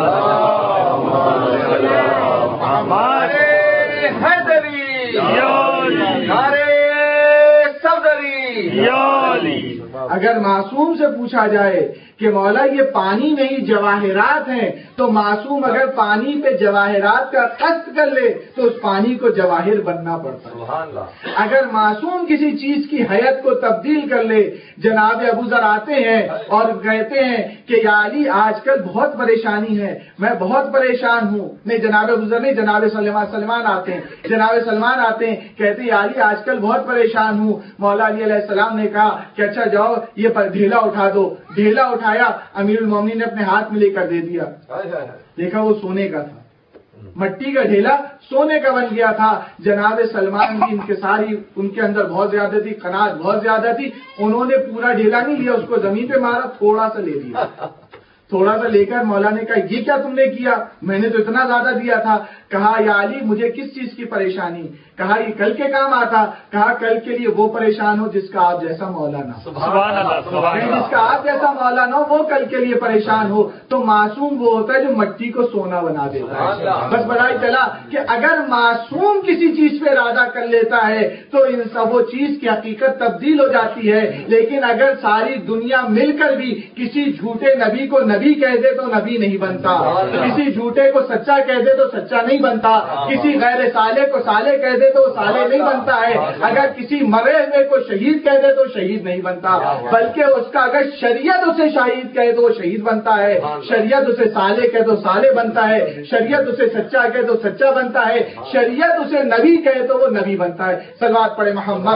اگر معصوم سے پوچھا جائے کہ مولا یہ پانی نہیں جواہرات ہیں، تو معصوم اگر پانی پہ جواہرات کا قصد کر لے تو اس پانی کو جواہر بننا پڑتا ہے. اگر معصوم کسی چیز کی حیت کو تبدیل کر لے، جناب ابو ذر آتے ہیں اور کہتے ہیں کہ یا علی آج کل بہت پریشانی ہے، میں بہت پریشان ہوں. نہیں جناب ابو ذر نہیں، جناب سلمان سلمان آتے ہیں جناب سلمان آتے ہیں کہتے ہیں یا علی آج کل بہت پریشان ہوں. مولا علی علیہ السلام نے کہا کہ اچھا جاؤ یہ ڈھیلا اٹھا دو. ڈھیلا اٹھایا، امیر المومنین نے اپنے ہاتھ میں لے کر دے دیا. دیکھا وہ سونے کا تھا، مٹی کا ڈھیلا سونے کا بن گیا تھا. جناب سلمان کی انکساری ان کے اندر بہت زیادہ تھی، قناعت بہت زیادہ تھی. انہوں نے پورا ڈھیلا نہیں لیا، اس کو زمین پہ مارا، تھوڑا سا لے لیا. تھوڑا سا لے کر مولا نے کہا یہ کیا تم نے کیا؟ میں نے تو اتنا زیادہ دیا تھا. کہا یا علی مجھے کس چیز کی پریشانی؟ کہا یہ کل کے کام آتا. کہا کل کے لیے وہ پریشان ہو جس کا آپ جیسا مولا نہ ہو، جس کا آپ جیسا مولا نہ ہو وہ کل کے لیے پریشان ہو. تو معصوم وہ ہوتا ہے جو مٹی کو سونا بنا دیتا ہے. بس بڑا ہی چلا کہ اگر معصوم کسی چیز پہ ارادہ کر لیتا ہے تو ان سب وہ چیز کی حقیقت تبدیل ہو جاتی ہے. لیکن اگر ساری دنیا مل کر بھی کسی جھوٹے نبی کو نبی کہہ دے تو نبی نہیں بنتا، کسی جھوٹے کو سچا کہہ دے تو سچا نہیں بنتا، کسی غیر صالح کو صالح کہہ دے تو صالح نہیں بنتا ہے، اگر کسی مرے ہوئے کو شہید کہہ دے تو شہید نہیں بنتا، بلکہ اس کا اگر شریعت اسے شہید کہے تو وہ شہید بنتا ہے، شریعت اسے صالح کہے تو صالح بنتا ہے، شریعت اسے سچا کہے تو سچا بنتا ہے، شریعت اسے نبی کہے تو وہ نبی بنتا ہے. صلوات پڑھے محمد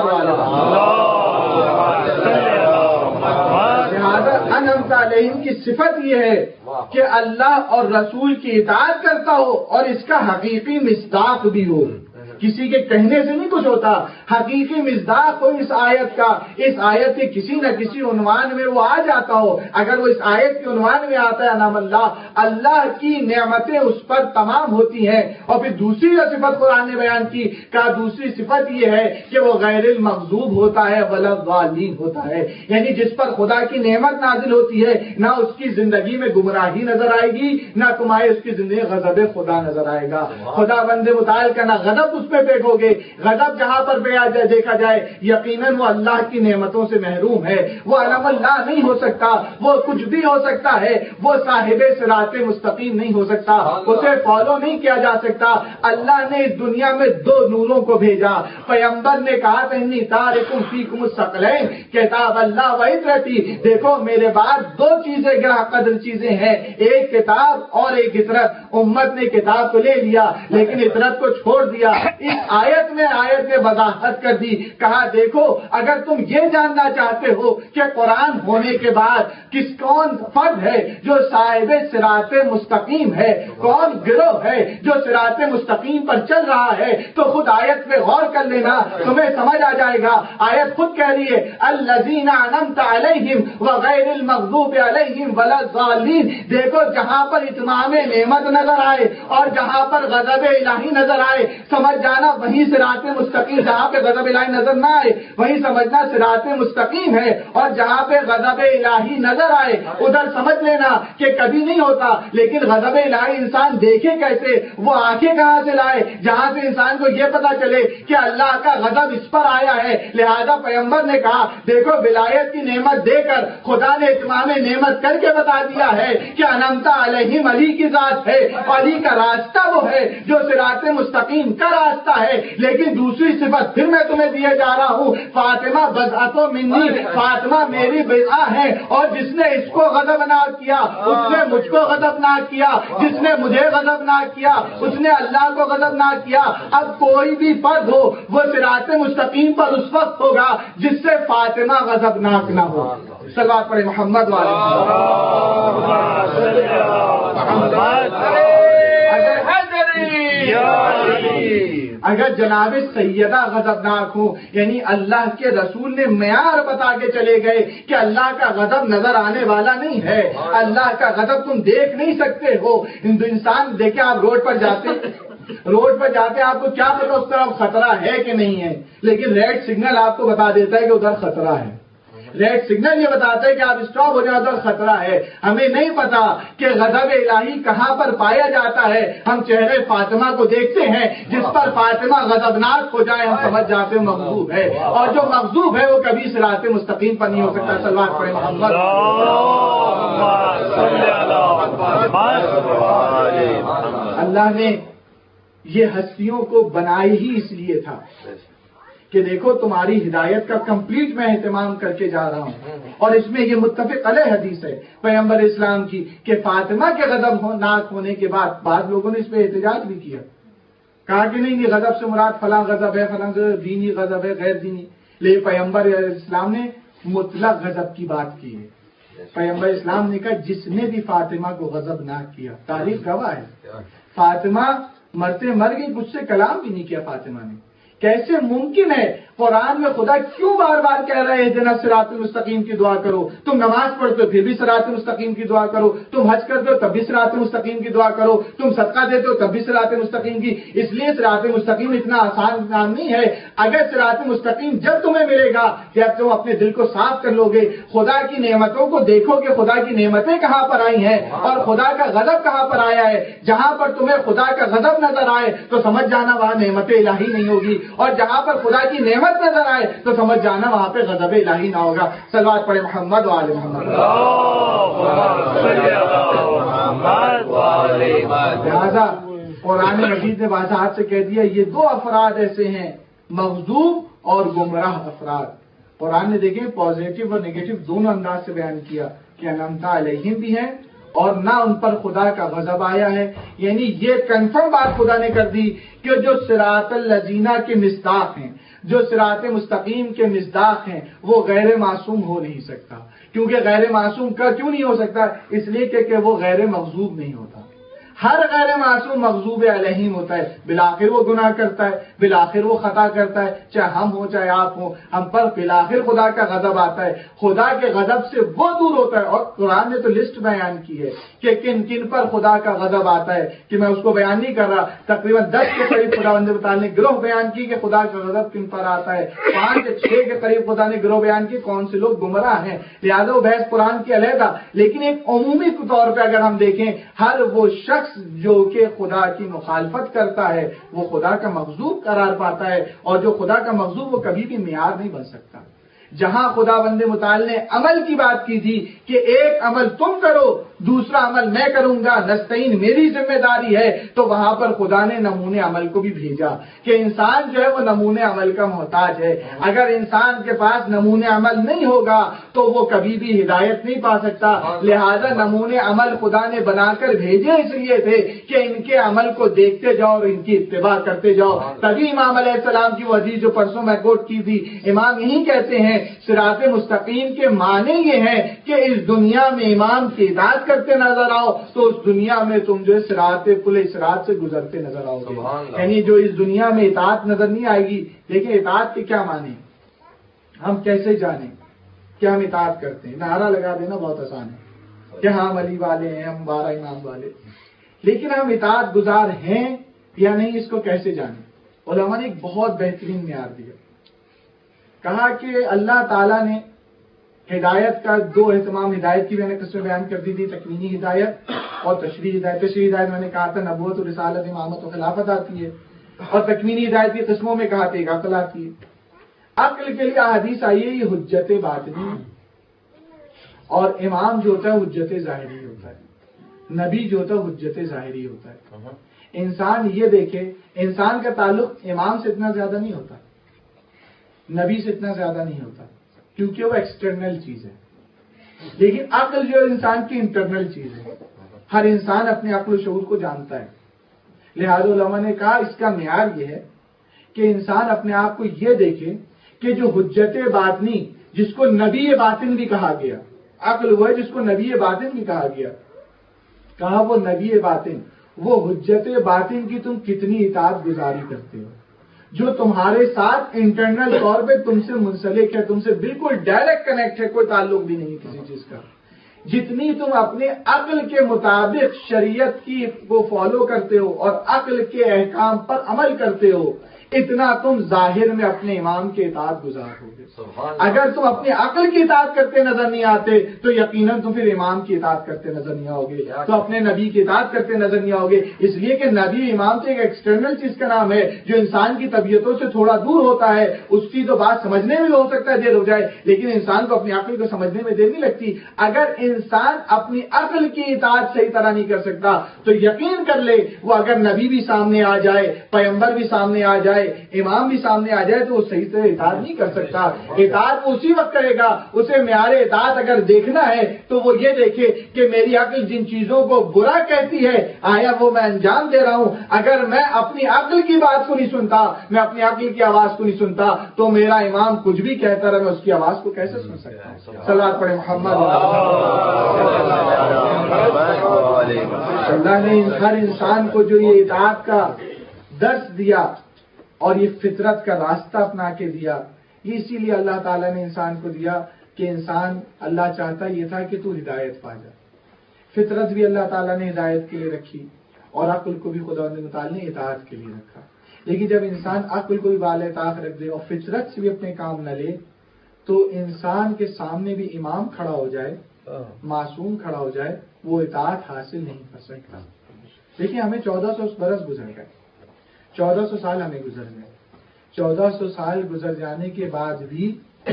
انعمت علیہم کی صفت یہ ہے کہ اللہ اور رسول کی اطاعت کرتا ہو اور اس کا حقیقی مصداق بھی ہو. کسی کے کہنے سے نہیں کچھ ہوتا، حقیقی مصداق ہو اس آیت کا، اس آیت کے کسی نہ کسی عنوان میں وہ آ جاتا ہو. اگر وہ اس آیت کے عنوان میں آتا ہے نام اللہ، اللہ کی نعمتیں اس پر تمام ہوتی ہیں. اور پھر دوسری جو صفت قرآن نے بیان کی، کہا دوسری صفت یہ ہے کہ وہ غیر المغضوب ہوتا ہے ولا الضالین ہوتا ہے. یعنی جس پر خدا کی نعمت نازل ہوتی ہے نہ اس کی زندگی میں گمراہی نظر آئے گی، نہ تمہارے اس کی زندگی غضب خدا نظر آئے گا. خدا بند متعال کا نہ غضب اس پہ دیکھو گے. غضب جہاں پر دیکھا جائے یقیناً وہ اللہ کی نعمتوں سے محروم ہے، وہ علم اللہ نہیں ہو سکتا، وہ کچھ بھی ہو سکتا ہے، وہ صاحب صراط مستقیم نہیں ہو سکتا، اسے فالو نہیں کیا جا سکتا. اللہ نے اس دنیا میں دو نوروں کو بھیجا. پیغمبر نے کہا انی تارکم فیکم الثقلین، کتاب اللہ و عطرتی. دیکھو میرے بعد دو چیزیں گراں قدر چیزیں ہیں، ایک کتاب اور ایک عطرت. امت نے کتاب کو لے لیا لیکن عطرت کو چھوڑ دیا. اس آیت میں آیت نے وضاحت کر دی، کہا دیکھو اگر تم یہ جاننا چاہتے ہو کہ قرآن ہونے کے بعد کس کون فرد ہے جو صاحب صراط مستقیم ہے، کون گروہ ہے جو صراط مستقیم پر چل رہا ہے، تو خود آیت پہ غور کر لینا، تمہیں سمجھ آ جائے گا. آیت خود کہہ رہی ہے الذین انعمت علیہم وغیر المغضوب علیہم ولا الضالین. دیکھو جہاں پر اتمام نعمت نظر آئے اور جہاں پر غضب الہی نظر آئے، سمجھ جانا وہی صراط مستقیم، جہاں پہ غضب الہی نظر نہ آئے وہیں سمجھنا صراط مستقیم ہے، اور جہاں پہ غضب الہی نظر آئے ادھر سمجھ لینا کہ کبھی نہیں ہوتا۔ لیکن غضب الہی انسان دیکھے کیسے، وہ آنکھیں کہاں سے لائے جہاں سے انسان کو یہ پتا چلے کہ اللہ کا غضب اس پر آیا ہے۔ لہذا پیغمبر نے کہا دیکھو ولایت کی نعمت دے کر خدا نے اتمام نعمت کر کے بتا دیا ہے کہ انعمت علیہم علی کی ذات ہے، علی کا راستہ وہ ہے جو صراط مستقیم کا راستہ ہے۔ لیکن دوسری صفت پھر میں تمہیں دیے جا رہا ہوں، فاطمہ بضعۃ منی، فاطمہ میری بضع ہے، اور جس نے اس کو غضبناک کیا اس نے مجھ کو غضبناک کیا، جس نے مجھے غضبناک کیا اس نے اللہ کو غضبناک کیا۔ اب کوئی بھی فرد ہو وہ صراط مستقیم پر اس وقت ہوگا جس سے فاطمہ غضبناک نہ ہو۔ صلوات پڑھیں محمد والے اگر جناب سیدہ غضبناک ہو، یعنی اللہ کے رسول نے معیار بتا کے چلے گئے کہ اللہ کا غضب نظر آنے والا نہیں ہے، اللہ کا غضب تم دیکھ نہیں سکتے ہو۔ انسان دیکھیں آپ روڈ پر جاتے روڈ پر جاتے آپ کو کیا پتا اس طرف خطرہ ہے کہ نہیں ہے، لیکن ریڈ سگنل آپ کو بتا دیتا ہے کہ ادھر خطرہ ہے، ریڈ سگنل یہ بتاتا ہے کہ آپ اسٹاپ ہو جائیں ادھر خطرہ ہے۔ ہمیں نہیں پتا کہ غضب الہی کہاں پر پایا جاتا ہے، ہم چہرے فاطمہ کو دیکھتے ہیں، جس پر فاطمہ غضبناک ہو جائے ہم سمجھ جاتے ہیں مغضوب ہے، اور جو مغضوب ہے وہ کبھی صراط مستقیم پر نہیں ہو سکتا۔ صلوات پڑھیں محمد۔ اللہ نے یہ ہستیوں کو بنائی ہی اس لیے تھا کہ دیکھو تمہاری ہدایت کا کمپلیٹ میں اہتمام کر کے جا رہا ہوں، اور اس میں یہ متفق علیہ حدیث ہے پیغمبر اسلام کی کہ فاطمہ کے غضب ناک ہونے کے بعد بعض لوگوں نے اس پہ احتجاج بھی کیا، کہا کہ نہیں یہ غضب سے مراد فلاں غضب ہے، فلاں دینی غضب ہے، غیر دینی، لیکن پیغمبر اسلام نے مطلق غضب کی بات کی ہے۔ پیغمبر اسلام نے کہا جس نے بھی فاطمہ کو غضب نہ کیا، تاریخ گواہ ہے، فاطمہ مرتے مر گئی، مجھ سے کلام بھی نہیں کیا فاطمہ نے۔ کیسے ممکن ہے؟ قرآن میں خدا کیوں بار بار کہہ رہے ہیں اہدنا صراط المستقیم کی دعا کرو؟ تم نماز پڑھتے ہو پھر بھی صراط مستقیم کی دعا کرو، تم حج کرتے ہو تب بھی صراط مستقیم کی دعا کرو، تم صدقہ دیتے ہو تب بھی صراط مستقیم کی۔ اس لیے صراط مستقیم اتنا آسان کام نہیں ہے۔ اگر صراط مستقیم جب تمہیں ملے گا جب تم اپنے دل کو صاف کر لو گے، خدا کی نعمتوں کو دیکھو کہ خدا کی نعمتیں کہاں پر آئی ہیں اور خدا کا غضب کہاں پر آیا ہے۔ جہاں پر تمہیں خدا کا غضب نظر آئے تو سمجھ جانا وہاں نعمت الہی نہیں ہوگی، اور جہاں پر خدا کی نعمت نظر آئے تو سمجھ جانا وہاں پہ غضب الہی نہ ہوگا۔ صلوات پڑھے محمد وآل محمد۔ لہذا قرآن مجید نے وضاحت سے کہہ دیا یہ دو افراد ایسے ہیں، مغضوب اور گمراہ افراد۔ قرآن نے دیکھیں پازیٹو اور نیگیٹو دونوں انداز سے بیان کیا کہ انعمت علیہم بھی ہیں اور نہ ان پر خدا کا غضب آیا ہے، یعنی یہ کنفرم بات خدا نے کر دی کہ جو صراط الذین کے مصداق ہیں، جو صراط مستقیم کے مصداق ہیں، وہ غیر معصوم ہو نہیں سکتا۔ کیونکہ غیر معصوم کا کیوں نہیں ہو سکتا؟ اس لیے کہ وہ غیر مغضوب نہیں ہوتا۔ ہر غیر معصوم مغضوب علیہم ہوتا ہے، بالآخر وہ گناہ کرتا ہے، بالآخر وہ خطا کرتا ہے، چاہے ہم ہوں چاہے آپ ہوں، ہم پر بالآخر خدا کا غضب آتا ہے۔ خدا کے غضب سے وہ دور ہوتا ہے، اور قرآن نے تو لسٹ بیان کی ہے کہ کن کن پر خدا کا غضب آتا ہے، کہ میں اس کو بیان نہیں کر رہا، تقریباً دس کے قریب خداوند تعالیٰ نے گروہ بیان کی کہ خدا کا غضب کن پر آتا ہے، پانچ سے چھ کے قریب خدا نے گروہ بیان کی کون سے لوگ گمراہ ہیں۔ لہٰذا وہ بحث قرآن کی علیحدہ، لیکن ایک عمومی طور پہ اگر ہم دیکھیں ہر وہ شخص جو کہ خدا کی مخالفت کرتا ہے وہ خدا کا مغضوب قرار پاتا ہے، اور جو خدا کا مغضوب وہ کبھی بھی معیار نہیں بن سکتا۔ جہاں خدا بند متعال نے عمل کی بات کی تھی کہ ایک عمل تم کرو دوسرا عمل میں کروں گا، نستعین میری ذمہ داری ہے، تو وہاں پر خدا نے نمونے عمل کو بھی بھیجا کہ انسان جو ہے وہ نمونے عمل کا محتاج ہے۔ اگر انسان کے پاس نمونے عمل نہیں ہوگا تو وہ کبھی بھی ہدایت نہیں پا سکتا۔ لہذا نمونے عمل خدا نے بنا کر بھیجے اس لیے تھے کہ ان کے عمل کو دیکھتے جاؤ اور ان کی اتباع کرتے جاؤ۔ تبھی امام علیہ السلام کی وہ حدیث جو پرسوں میں کوٹ کی تھی، امام یہی کہتے ہیں صراط مستقیم کے معنی یہ ہے کہ اس دنیا میں امام کی اطاعت کرتے نظر آؤ تو اس دنیا میں تم جو صراط پل صراط سے گزرتے نظر آؤ گے۔ یعنی جو اس دنیا میں اطاعت نظر نہیں آئے گی، لیکن اطاعت کے کیا معنی ہم کیسے جانیں کہ ہم اطاعت کرتے ہیں؟ نعرہ لگا دینا بہت آسان ہے کہ ہم علی والے ہیں، ہم بارہ امام والے، لیکن ہم اطاعت گزار ہیں یا نہیں اس کو کیسے جانیں؟ علماء نے ایک بہت بہترین معیار دیا. کہا کہ اللہ تعالیٰ نے ہدایت کا دو اہتمام، ہدایت کی میں نے قسمیں بیان کر دی تھی، تکوینی ہدایت اور تشریعی ہدایت. تشریعی ہدایت میں نے کہا تھا نبوت و رسالت، امامت و خلافت آتی ہے، اور تکوینی ہدایت کی قسموں میں کہا تھا ایک عقل آتی ہے. عقل کے لیے احادیث آئی ہے، یہ حجت باطنی، اور امام جو ہوتا ہے حجت ظاہری ہوتا ہے، نبی جو ہوتا ہے حجت ظاہری ہوتا ہے. انسان یہ دیکھے، انسان کا تعلق امام سے اتنا زیادہ نہیں ہوتا، نبی سے اتنا زیادہ نہیں ہوتا، کیونکہ وہ ایکسٹرنل چیز ہے. لیکن عقل جو انسان کی انٹرنل چیز ہے. ہر انسان اپنے عقل و شعور کو جانتا ہے. لہذا علماء نے کہا اس کا معیار یہ ہے کہ انسان اپنے آپ کو یہ دیکھے کہ جو حجت باطنی، جس کو نبی باطن بھی کہا گیا، عقل وہ ہے جس کو نبی باطن بھی کہا گیا. کہا وہ نبی باطن، وہ حجت باطن کی تم کتنی اطاعت گزاری کرتے ہو، جو تمہارے ساتھ انٹرنل طور پہ تم سے منسلک ہے، تم سے بالکل ڈائریکٹ کنیکٹ ہے، کوئی تعلق بھی نہیں کسی چیز کا. جتنی تم اپنے عقل کے مطابق شریعت کی کو فالو کرتے ہو اور عقل کے احکام پر عمل کرتے ہو، اتنا تم ظاہر میں اپنے امام کے اطاعت گزار ہو گے. اگر تم اپنی عقل کی اطاعت کرتے نظر نہیں آتے تو یقیناً تم پھر امام کی اطاعت کرتے نظر نہیں آؤ گے، تو اپنے نبی کی اطاعت کرتے نظر نہیں آؤ گے. اس لیے کہ نبی امام تو ایک ایکسٹرنل چیز کا نام ہے جو انسان کی طبیعتوں سے تھوڑا دور ہوتا ہے. اس کی تو بات سمجھنے میں ہو سکتا ہے دیر ہو جائے، لیکن انسان کو اپنی عقل کو سمجھنے میں دیر نہیں لگتی. اگر انسان اپنی عقل کی اطاعت صحیح طرح نہیں کر سکتا تو یقین کر لے وہ اگر نبی بھی سامنے آ جائے، پیغمبر بھی سامنے آ جائے، امام بھی سامنے آ جائے تو وہ صحیح طرح اطاعت نہیں کر سکتا. اطاعت وہ اسی وقت کرے گا. اسے معیار اطاعت اگر دیکھنا ہے تو وہ یہ دیکھے کہ میری عقل جن چیزوں کو برا کہتی ہے آیا وہ میں انجام دے رہا ہوں. اگر میں اپنی عقل کی بات کو نہیں سنتا، میں اپنی عقل کی آواز کو نہیں سنتا، تو میرا امام کچھ بھی کہتا رہے میں اس کی آواز کو کیسے سن سکتا ہوں. صلوات پڑھیں محمد. اللہ نے ہر انسان کو جو یہ اطاعت کا درس دیا اور یہ فطرت کا راستہ اپنا کے دیا، یہ اسی لیے اللہ تعالیٰ نے انسان کو دیا کہ انسان، اللہ چاہتا یہ تھا کہ تو ہدایت پا جا. فطرت بھی اللہ تعالیٰ نے ہدایت کے لیے رکھی اور عقل کو بھی خداوند متعال نے اطاعت کے لیے رکھا. لیکن جب انسان عقل کو بھی بالائے طاق رکھ دے اور فطرت سے بھی اپنے کام نہ لے تو انسان کے سامنے بھی امام کھڑا ہو جائے، معصوم کھڑا ہو جائے، وہ اطاعت حاصل نہیں کر سکتا. دیکھیں ہمیں چودہ سو برس گزر گئے، چودہ سو سال ہمیں گزر گئے. چودہ سو سال گزر جانے کے بعد بھی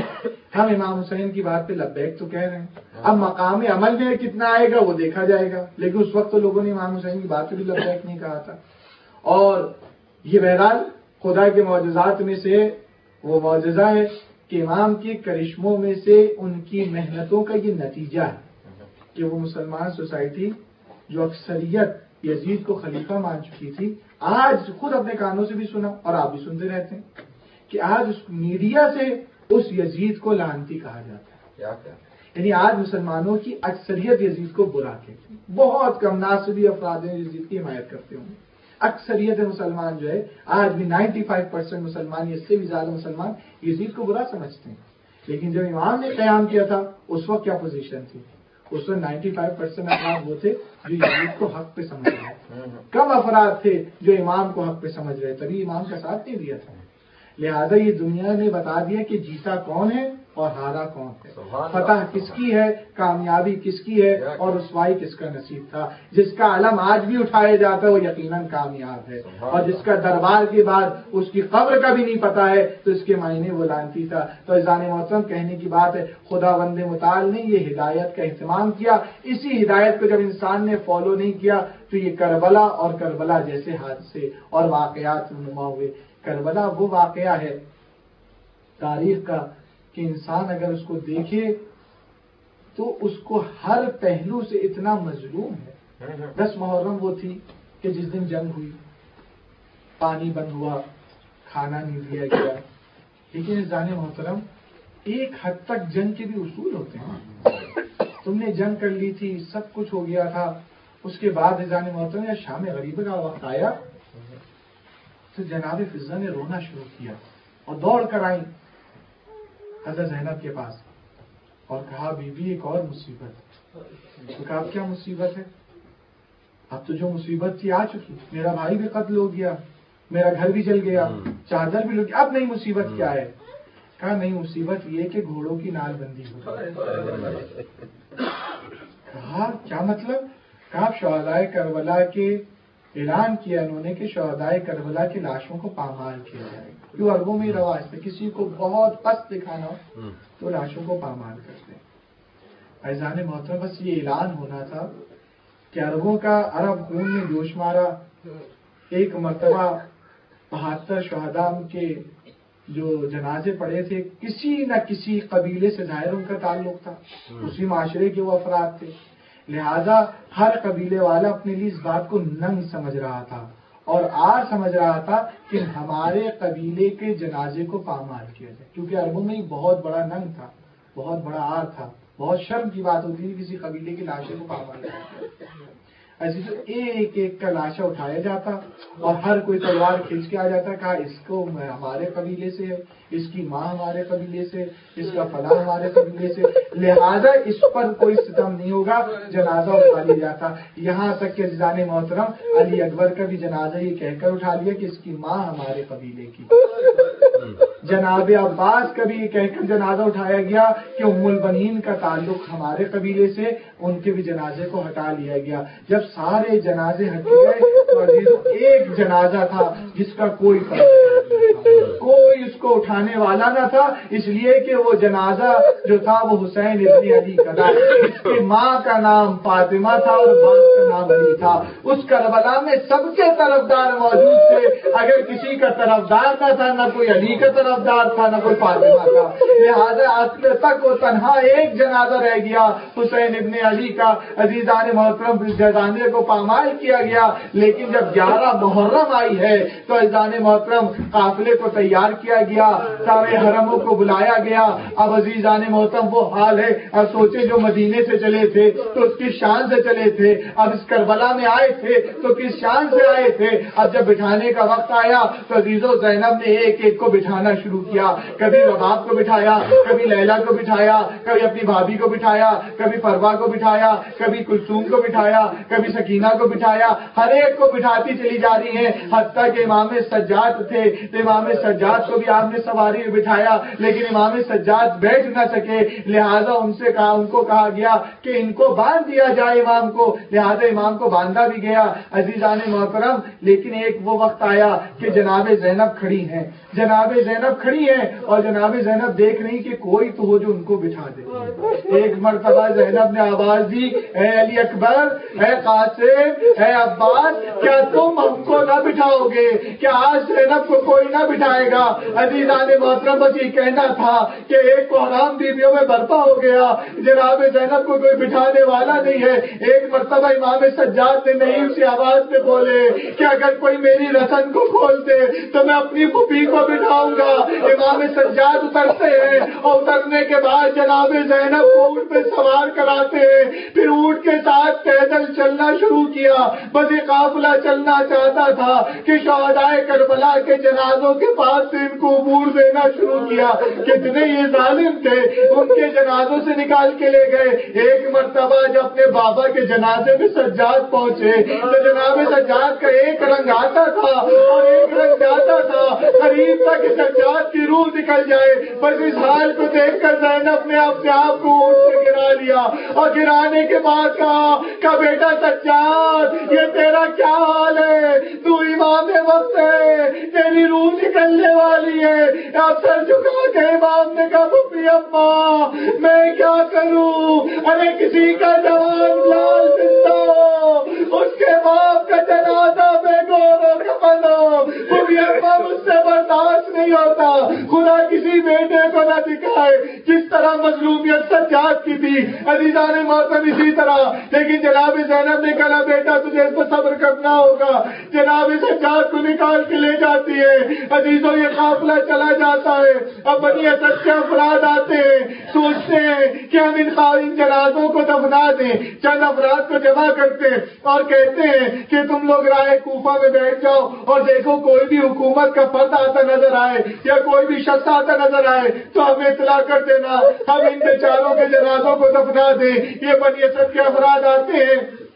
ہم امام حسین کی بات پہ لبیک تو کہہ رہے ہیں. اب مقام عمل میں کتنا آئے گا وہ دیکھا جائے گا، لیکن اس وقت تو لوگوں نے امام حسین کی بات پہ بھی لبیک نہیں کہا تھا. اور یہ بہرحال خدا کے معجزات میں سے وہ معجزہ ہے کہ امام کے کرشموں میں سے ان کی محنتوں کا یہ نتیجہ ہے کہ وہ مسلمان سوسائٹی جو اکثریت یزید کو خلیفہ مان چکی تھی، آج خود اپنے کانوں سے بھی سنا اور آپ بھی سنتے رہتے ہیں کہ آج اس میڈیا سے اس یزید کو لعنتی کہا جاتا ہے. یعنی آج مسلمانوں کی اکثریت یزید کو برا کہتی ہے. بہت کم ناصبی افراد ہیں یزید کی حمایت کرتے ہوں گے. اکثریت مسلمان جو ہے آج بھی نائنٹی فائیو پرسینٹ مسلمان، اس سے بھی زیادہ مسلمان یزید کو برا سمجھتے ہیں. لیکن جب امام نے قیام کیا تھا اس وقت کیا پوزیشن تھی؟ اس وقت نائنٹی فائیو پرسینٹ افراد وہ تھے جو یزید کو حق پہ سمجھ رہے، کم افراد تھے جو امام کو حق پہ سمجھ رہے، تبھی امام کا ساتھ نہیں دیا تھا. لہذا یہ دنیا نے بتا دیا کہ جیتا کون ہے اور ہارا کون ہے، فتح کس کی ہے، کامیابی کس کی ہے اور رسوائی کس کا نصیب تھا. جس کا علم آج بھی اٹھایا جاتا ہے وہ یقیناً کامیاب ہے، اور جس کا دربار کے بعد اس کی قبر کا بھی نہیں پتا ہے تو اس کے معنی وہ لعنتی تھا. تو عزیزان محترم کہنے کی بات ہے خداوند متعال نے یہ ہدایت کا اہتمام کیا. اسی ہدایت کو جب انسان نے فالو نہیں کیا تو یہ کربلا اور کربلا جیسے حادثے اور واقعات نما ہوئے. کربلا وہ واقعہ ہے تاریخ کا کہ انسان اگر اس کو دیکھے تو اس کو ہر پہلو سے اتنا مظلوم ہے. دس محرم وہ تھی کہ جس دن جنگ ہوئی، پانی بند ہوا، کھانا نہیں دیا گیا. لیکن عزیزان محترم ایک حد تک جنگ کے بھی اصول ہوتے ہیں. تم نے جنگ کر لی تھی، سب کچھ ہو گیا تھا، اس کے بعد عزیزان محترم یا شام غریبہ کا وقت آیا تو جناب فضہ نے رونا شروع کیا اور دوڑ کر آئی حضرت زینب کے پاس اور کہا بی بی ایک اور مصیبت. تو کہا اب کیا مصیبت ہے؟ اب تو جو مصیبت تھی آ چکی، میرا بھائی بھی قتل ہو گیا، میرا گھر بھی جل گیا، چادر بھی لٹ گیا، اب نئی مصیبت کیا ہے؟ کہا نئی مصیبت یہ کہ گھوڑوں کی نال بندی ہو گئی۔ کہا کیا مطلب؟ کہا شہدائے کربلا کے اعلان کیا انہوں نے کہ شہدائے کربلا کی لاشوں کو پامال کیا جائے گا، کیوں عربوں میں رواج تھا کسی کو بہت پست دکھانا ہو تو لاشوں کو پامال کرتے ہیں۔ عزیزان محترم بس یہ اعلان ہونا تھا کہ عربوں کا عرب خون میں جوش مارا۔ ایک مرتبہ بہتر شہداء کے جو جنازے پڑے تھے کسی نہ کسی قبیلے سے ظاہر ان کا تعلق تھا، اسی معاشرے کے وہ افراد تھے، لہذا ہر قبیلے والا اپنے لیے اس بات کو ننگ سمجھ رہا تھا اور آر سمجھ رہا تھا کہ ہمارے قبیلے کے جنازے کو پامال کیا جائے، کیونکہ عربوں میں ایک بہت بڑا ننگ تھا، بہت بڑا آر تھا، بہت شرم کی بات ہوتی تھی کسی قبیلے کی لاشوں کو پامال کیا۔ ایسے تو ایک ایک کا لاشا اٹھایا جاتا اور ہر کوئی تلوار کھینچ کے آ جاتا، کہا اس کو ہمارے قبیلے سے ہے، اس کی ماں ہمارے قبیلے سے، اس کا فلاں ہمارے قبیلے سے، لہذا اس پر کوئی ستم نہیں ہوگا، جنازہ اٹھا لیا جاتا۔ یہاں تک کہ عزیزان محترم علی اکبر کا بھی جنازہ یہ کہہ کر اٹھا لیا کہ اس کی ماں ہمارے قبیلے کی۔ جناب عباس کا بھی یہ کہہ کر جنازہ اٹھایا گیا کہ ام البنین کا تعلق ہمارے قبیلے سے، ان کے بھی جنازے کو ہٹا لیا گیا۔ جب سارے جنازے ہٹ گئے تو عزیزوں ایک جنازہ تھا جس کا کوئی فرق نہیں تھا، کوئی اس کو اٹھانے والا نہ تھا، اس لیے کہ وہ جنازہ جو تھا وہ حسین ابن علی کا تھا، اس کی ماں کا نام فاطمہ تھا اور باپ کا نام علی تھا۔ اس کربلا میں سب کے طرفدار موجود تھے، اگر کسی کا طرفدار نہ تھا، نہ کوئی علی کا طرفدار تھا نہ کوئی فاطمہ کا، لہذا آخر تک وہ تنہا ایک جنازہ رہ گیا حسین ابن علی کا۔ عزیزان محترم جنازے کو پامال کیا گیا، لیکن جب گیارہ محرم آئی ہے تو عزیزان محترم قافلے کو تیار کیا گیا، سارے حرموں کو بلایا گیا۔ اب عزیزان محترم وہ حال ہے، اب سوچے جو مدینے سے چلے تھے تو اس کی شان سے چلے تھے، اب اس کربلا میں آئے تھے تو کس شان سے آئے تھے۔ اب جب بٹھانے کا وقت آیا تو عزیزو زینب نے ایک ایک کو بٹھانا شروع کیا، کبھی رباب کو بٹھایا، کبھی لیلا کو بٹھایا، کبھی اپنی بھابھی کو بٹھایا، کبھی پروا کو بٹھایا، کبھی کلثوم کو بٹھایا، کبھی سکینہ کو بٹھایا، ہر ایک کو بٹھاتی چلی جا رہی ہیں، حتیٰ کہ امام سجاد تھے تو امام سجاد کو بھی آپ نے سواری میں بٹھایا، لیکن امام سجاد بیٹھ نہ سکے، لہذا ان سے کہا ان کو کہا گیا کہ ان کو باندھ دیا جائے امام کو، لہذا امام کو باندھا بھی گیا۔ عزیزان محترم لیکن ایک وہ وقت آیا کہ جناب زینب کھڑی ہیں، جناب زینب کھڑی ہیں اور جناب زینب دیکھ رہی کہ کوئی تو ہو جو ان کو بٹھا دے۔ ایک مرتبہ زینب نے آواز دی، اے علی اکبر، اے قاسم، اے عباس، کیا تم ہم کو نہ بٹھاؤ گے؟ کیا آج زینب کو کوئی نہ بٹھائے گا؟ عزیزان محترم بس یہ کہنا تھا کہ ایک کو حرام بیویوں میں برپا ہو گیا، جناب زینب کو کوئی بٹھانے والا نہیں ہے۔ ایک مرتبہ امام سجاد نے نہیں اسی آواز میں بولے کہ اگر کوئی میری رسن کو کھول دے تو میں اپنی پھوپھی کو بٹھاؤں گا۔ امام سجاد اترتے ہیں اور اترنے کے بعد جناب زینب کو اونٹ پہ سوار کراتے ہیں، پھر اونٹ کے ساتھ پیدل چلنا شروع کیا۔ بس یہ قافلہ چلنا چاہتا تھا کہ شہدائے کربلا کے جنازوں کے پاس سے ان کو عبور دینا شروع کیا۔ کتنے یہ ظالم تھے، ان کے جنازوں سے نکال کے لے گئے۔ ایک مرتبہ جب اپنے بابا کے جنازے میں سجاد پہنچے تو جناب سجاد کا ایک رنگ آتا تھا اور ایک رنگ جاتا تھا، قریب تھا کہ سجاد کی روح نکل جائے۔ بس اس حال کو دیکھ کر زینب نے اپنے آپ کو اونٹ سے گرا لیا اور گرانے کے بعد کہا کہ بیٹا سجاد یہ تیرا کیا حال ہے؟ تو امام وقت ہے، تیری روح نکلنے والی ہے۔ اب سر جھکا کے امام نے کہا پھوپھی اماں میں کیا کروں؟ ارے کسی کا جوان لال زندہ ہو، اس کے باپ کا جنازہ بے گور اور کفن ہو، پھوپھی اماں مجھ سے برداشت نہیں ہوتا، خدا کسی بیٹے کو نہ دکھائے۔ جس طرح مظلومیت سجاد کی تھی عزیزان محترم اسی طرح، لیکن جناب زینب نے کہا بیٹا تجھے اس پر صبر کرنا ہوگا۔ جناب سجاد کو نکال کے لے جاتی ہے۔ عزیزوں یہ قافلہ چلا جاتا ہے، اب بنی اسد کے افراد آتے ہیں، سوچتے ہیں کہ ہم ان ان جنازوں کو دفنا دیں، چند افراد کو جمع کرتے ہیں اور کہتے ہیں کہ تم لوگ رائے کوفہ میں بیٹھ جاؤ اور دیکھو کوئی بھی حکومت کا فرد آتا نظر آئے یا کوئی بھی شخص آتا نظر آئے تو ہمیں اطلاع کر دینا، ہم ان بیچاروں کے جنازوں کو دفنا دیں۔ یہ بنی اسد کے افراد آتے ہیں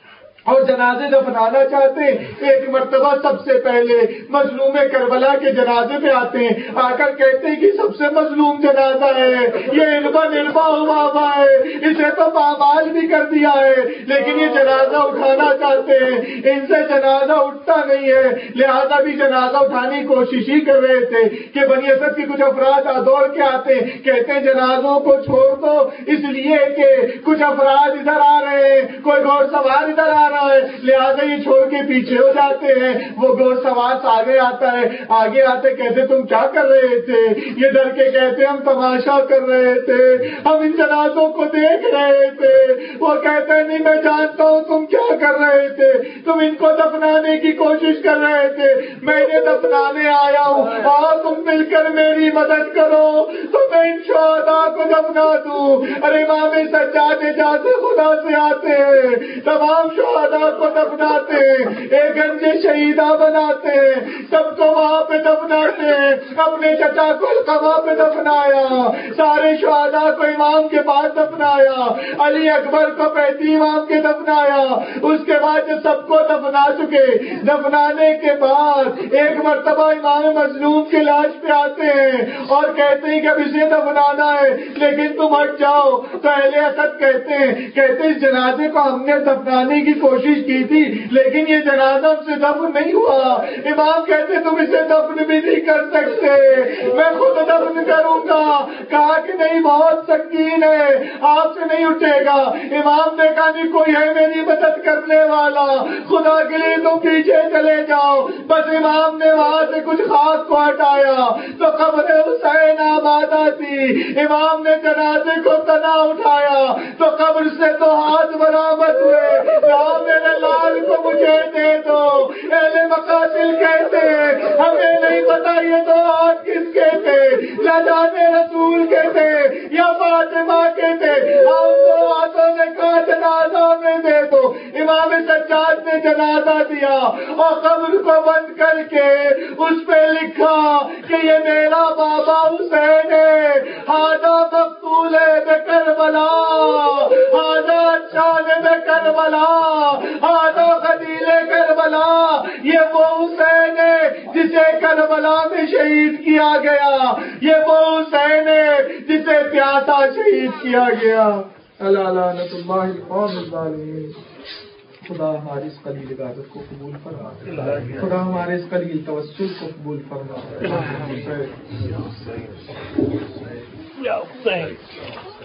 اور جنازے دفنانا چاہتے ہیں، ایک مرتبہ سب سے پہلے مظلوم کربلا کے جنازے پہ آتے ہیں، آ کر کہتے ہیں کہ سب سے مظلوم جنازہ ہے، یہ علبا نلبا ہوا ہے، اسے تو پامال بھی کر دیا ہے، لیکن یہ جنازہ اٹھانا چاہتے ہیں، ان سے جنازہ اٹھتا نہیں ہے، لہذا بھی جنازہ اٹھانے کی کوشش ہی کر رہے تھے کہ بنی اسد کے کچھ افراد دوڑ کے آتے ہیں، کہتے ہیں جنازوں کو چھوڑ دو، اس لیے کہ کچھ افراد ادھر آ رہے ہیں، کوئی گھوڑ سوار ادھر آ رہا ہے، لہٰذا یہ چھوڑ کے پیچھے ہو جاتے ہیں۔ وہ گھوڑ سوار آگے آتا ہے، آگے آتے کہتے تم کیا کر رہے تھے؟ یہ ڈر کے کہتے ہم تماشا کر رہے تھے، ہم ان جنازوں کو دیکھ رہے تھے۔ وہ کہتے ہیں نہیں میں جانتا ہوں تم کیا کر رہے تھے، تم ان کو دفنانے کی کوشش کر رہے تھے، میں انہیں دفنانے آیا ہوں، آؤ تم مل کر میری مدد کرو تو میں ان شہداء کو دفنا دوں۔ ارے امام سجاد جاتے خدا سے آتے ہیں، تمام شہداء کو دفناتے ہیں، ایک گنجے شہیدہ بناتے ہیں، سب کو وہاں پہ دفناتے ہیں، اپنے چچا کو القما پہ دفنایا، سارے شہداء کو امام کے پاس دفنایا، علی اکبر کو پیتی امام کے دفنایا۔ اس کے بعد جب سب کو دفنا چکے، دفنانے کے بعد ایک مرتبہ امام مظلوم کی لاش پہ آتے ہیں اور کہتے ہیں کہ اب اسے دفنانا ہے لیکن تم ہٹ جاؤ۔ تو اہل اسد کہتے ہیں کہتے اس جنازے کو ہم نے دفنانے کی کوشش کی تھی لیکن یہ جنازہ ہم سے دفن نہیں ہوا۔ امام کہتے تم اسے دفن بھی نہیں کر سکتے، میں خود دفن کروں گا۔ کہا کہ نہیں بہت سنگین ہے، آپ سے نہیں اٹھے گا۔ امام نے کہا نہیں کوئی ہے میری مدد کرنے والا، خدا کے لیے تم پیچھے چلے جاؤ۔ بس امام نے وہاں سے کچھ خاک کو ہٹایا تو قبر حسین آبادہ تھی۔ امام نے جنازے کو تنا اٹھایا تو قبر سے تو ہاتھ برآمد ہوئے، کہا میرے لال کو مجھے دے دو۔ اہل مقاتل کہتے ہمیں نہیں پتا یہ دو ہاتھ کس کے تھے، نہ جانے رسول کے تھے یا فاطمہ کے تھے، ہم دو ہاتھوں نے کہا جنازہ میں دے دو۔ امام سجاد نے جنازہ دیا اور قبر کو بند کر کے اس پہ لکھا کہ یہ میرا بابا حسین ہے، ہادہ مقتول ہے کربلا، ہادہ شان ہے کربلا، ہادہ قتیل کربلا۔ یہ وہ حسین ہے جسے کربلا میں شہید کیا گیا، یہ وہ حسین ہے جسے پیاسا شہید کیا گیا۔ اللہ لعنت اللہ القوم الظالمین۔ خدا ہماری اس قلیل عبادت کو قبول فرما، خدا ہمارے اس قلیل توسل کو قبول فرما۔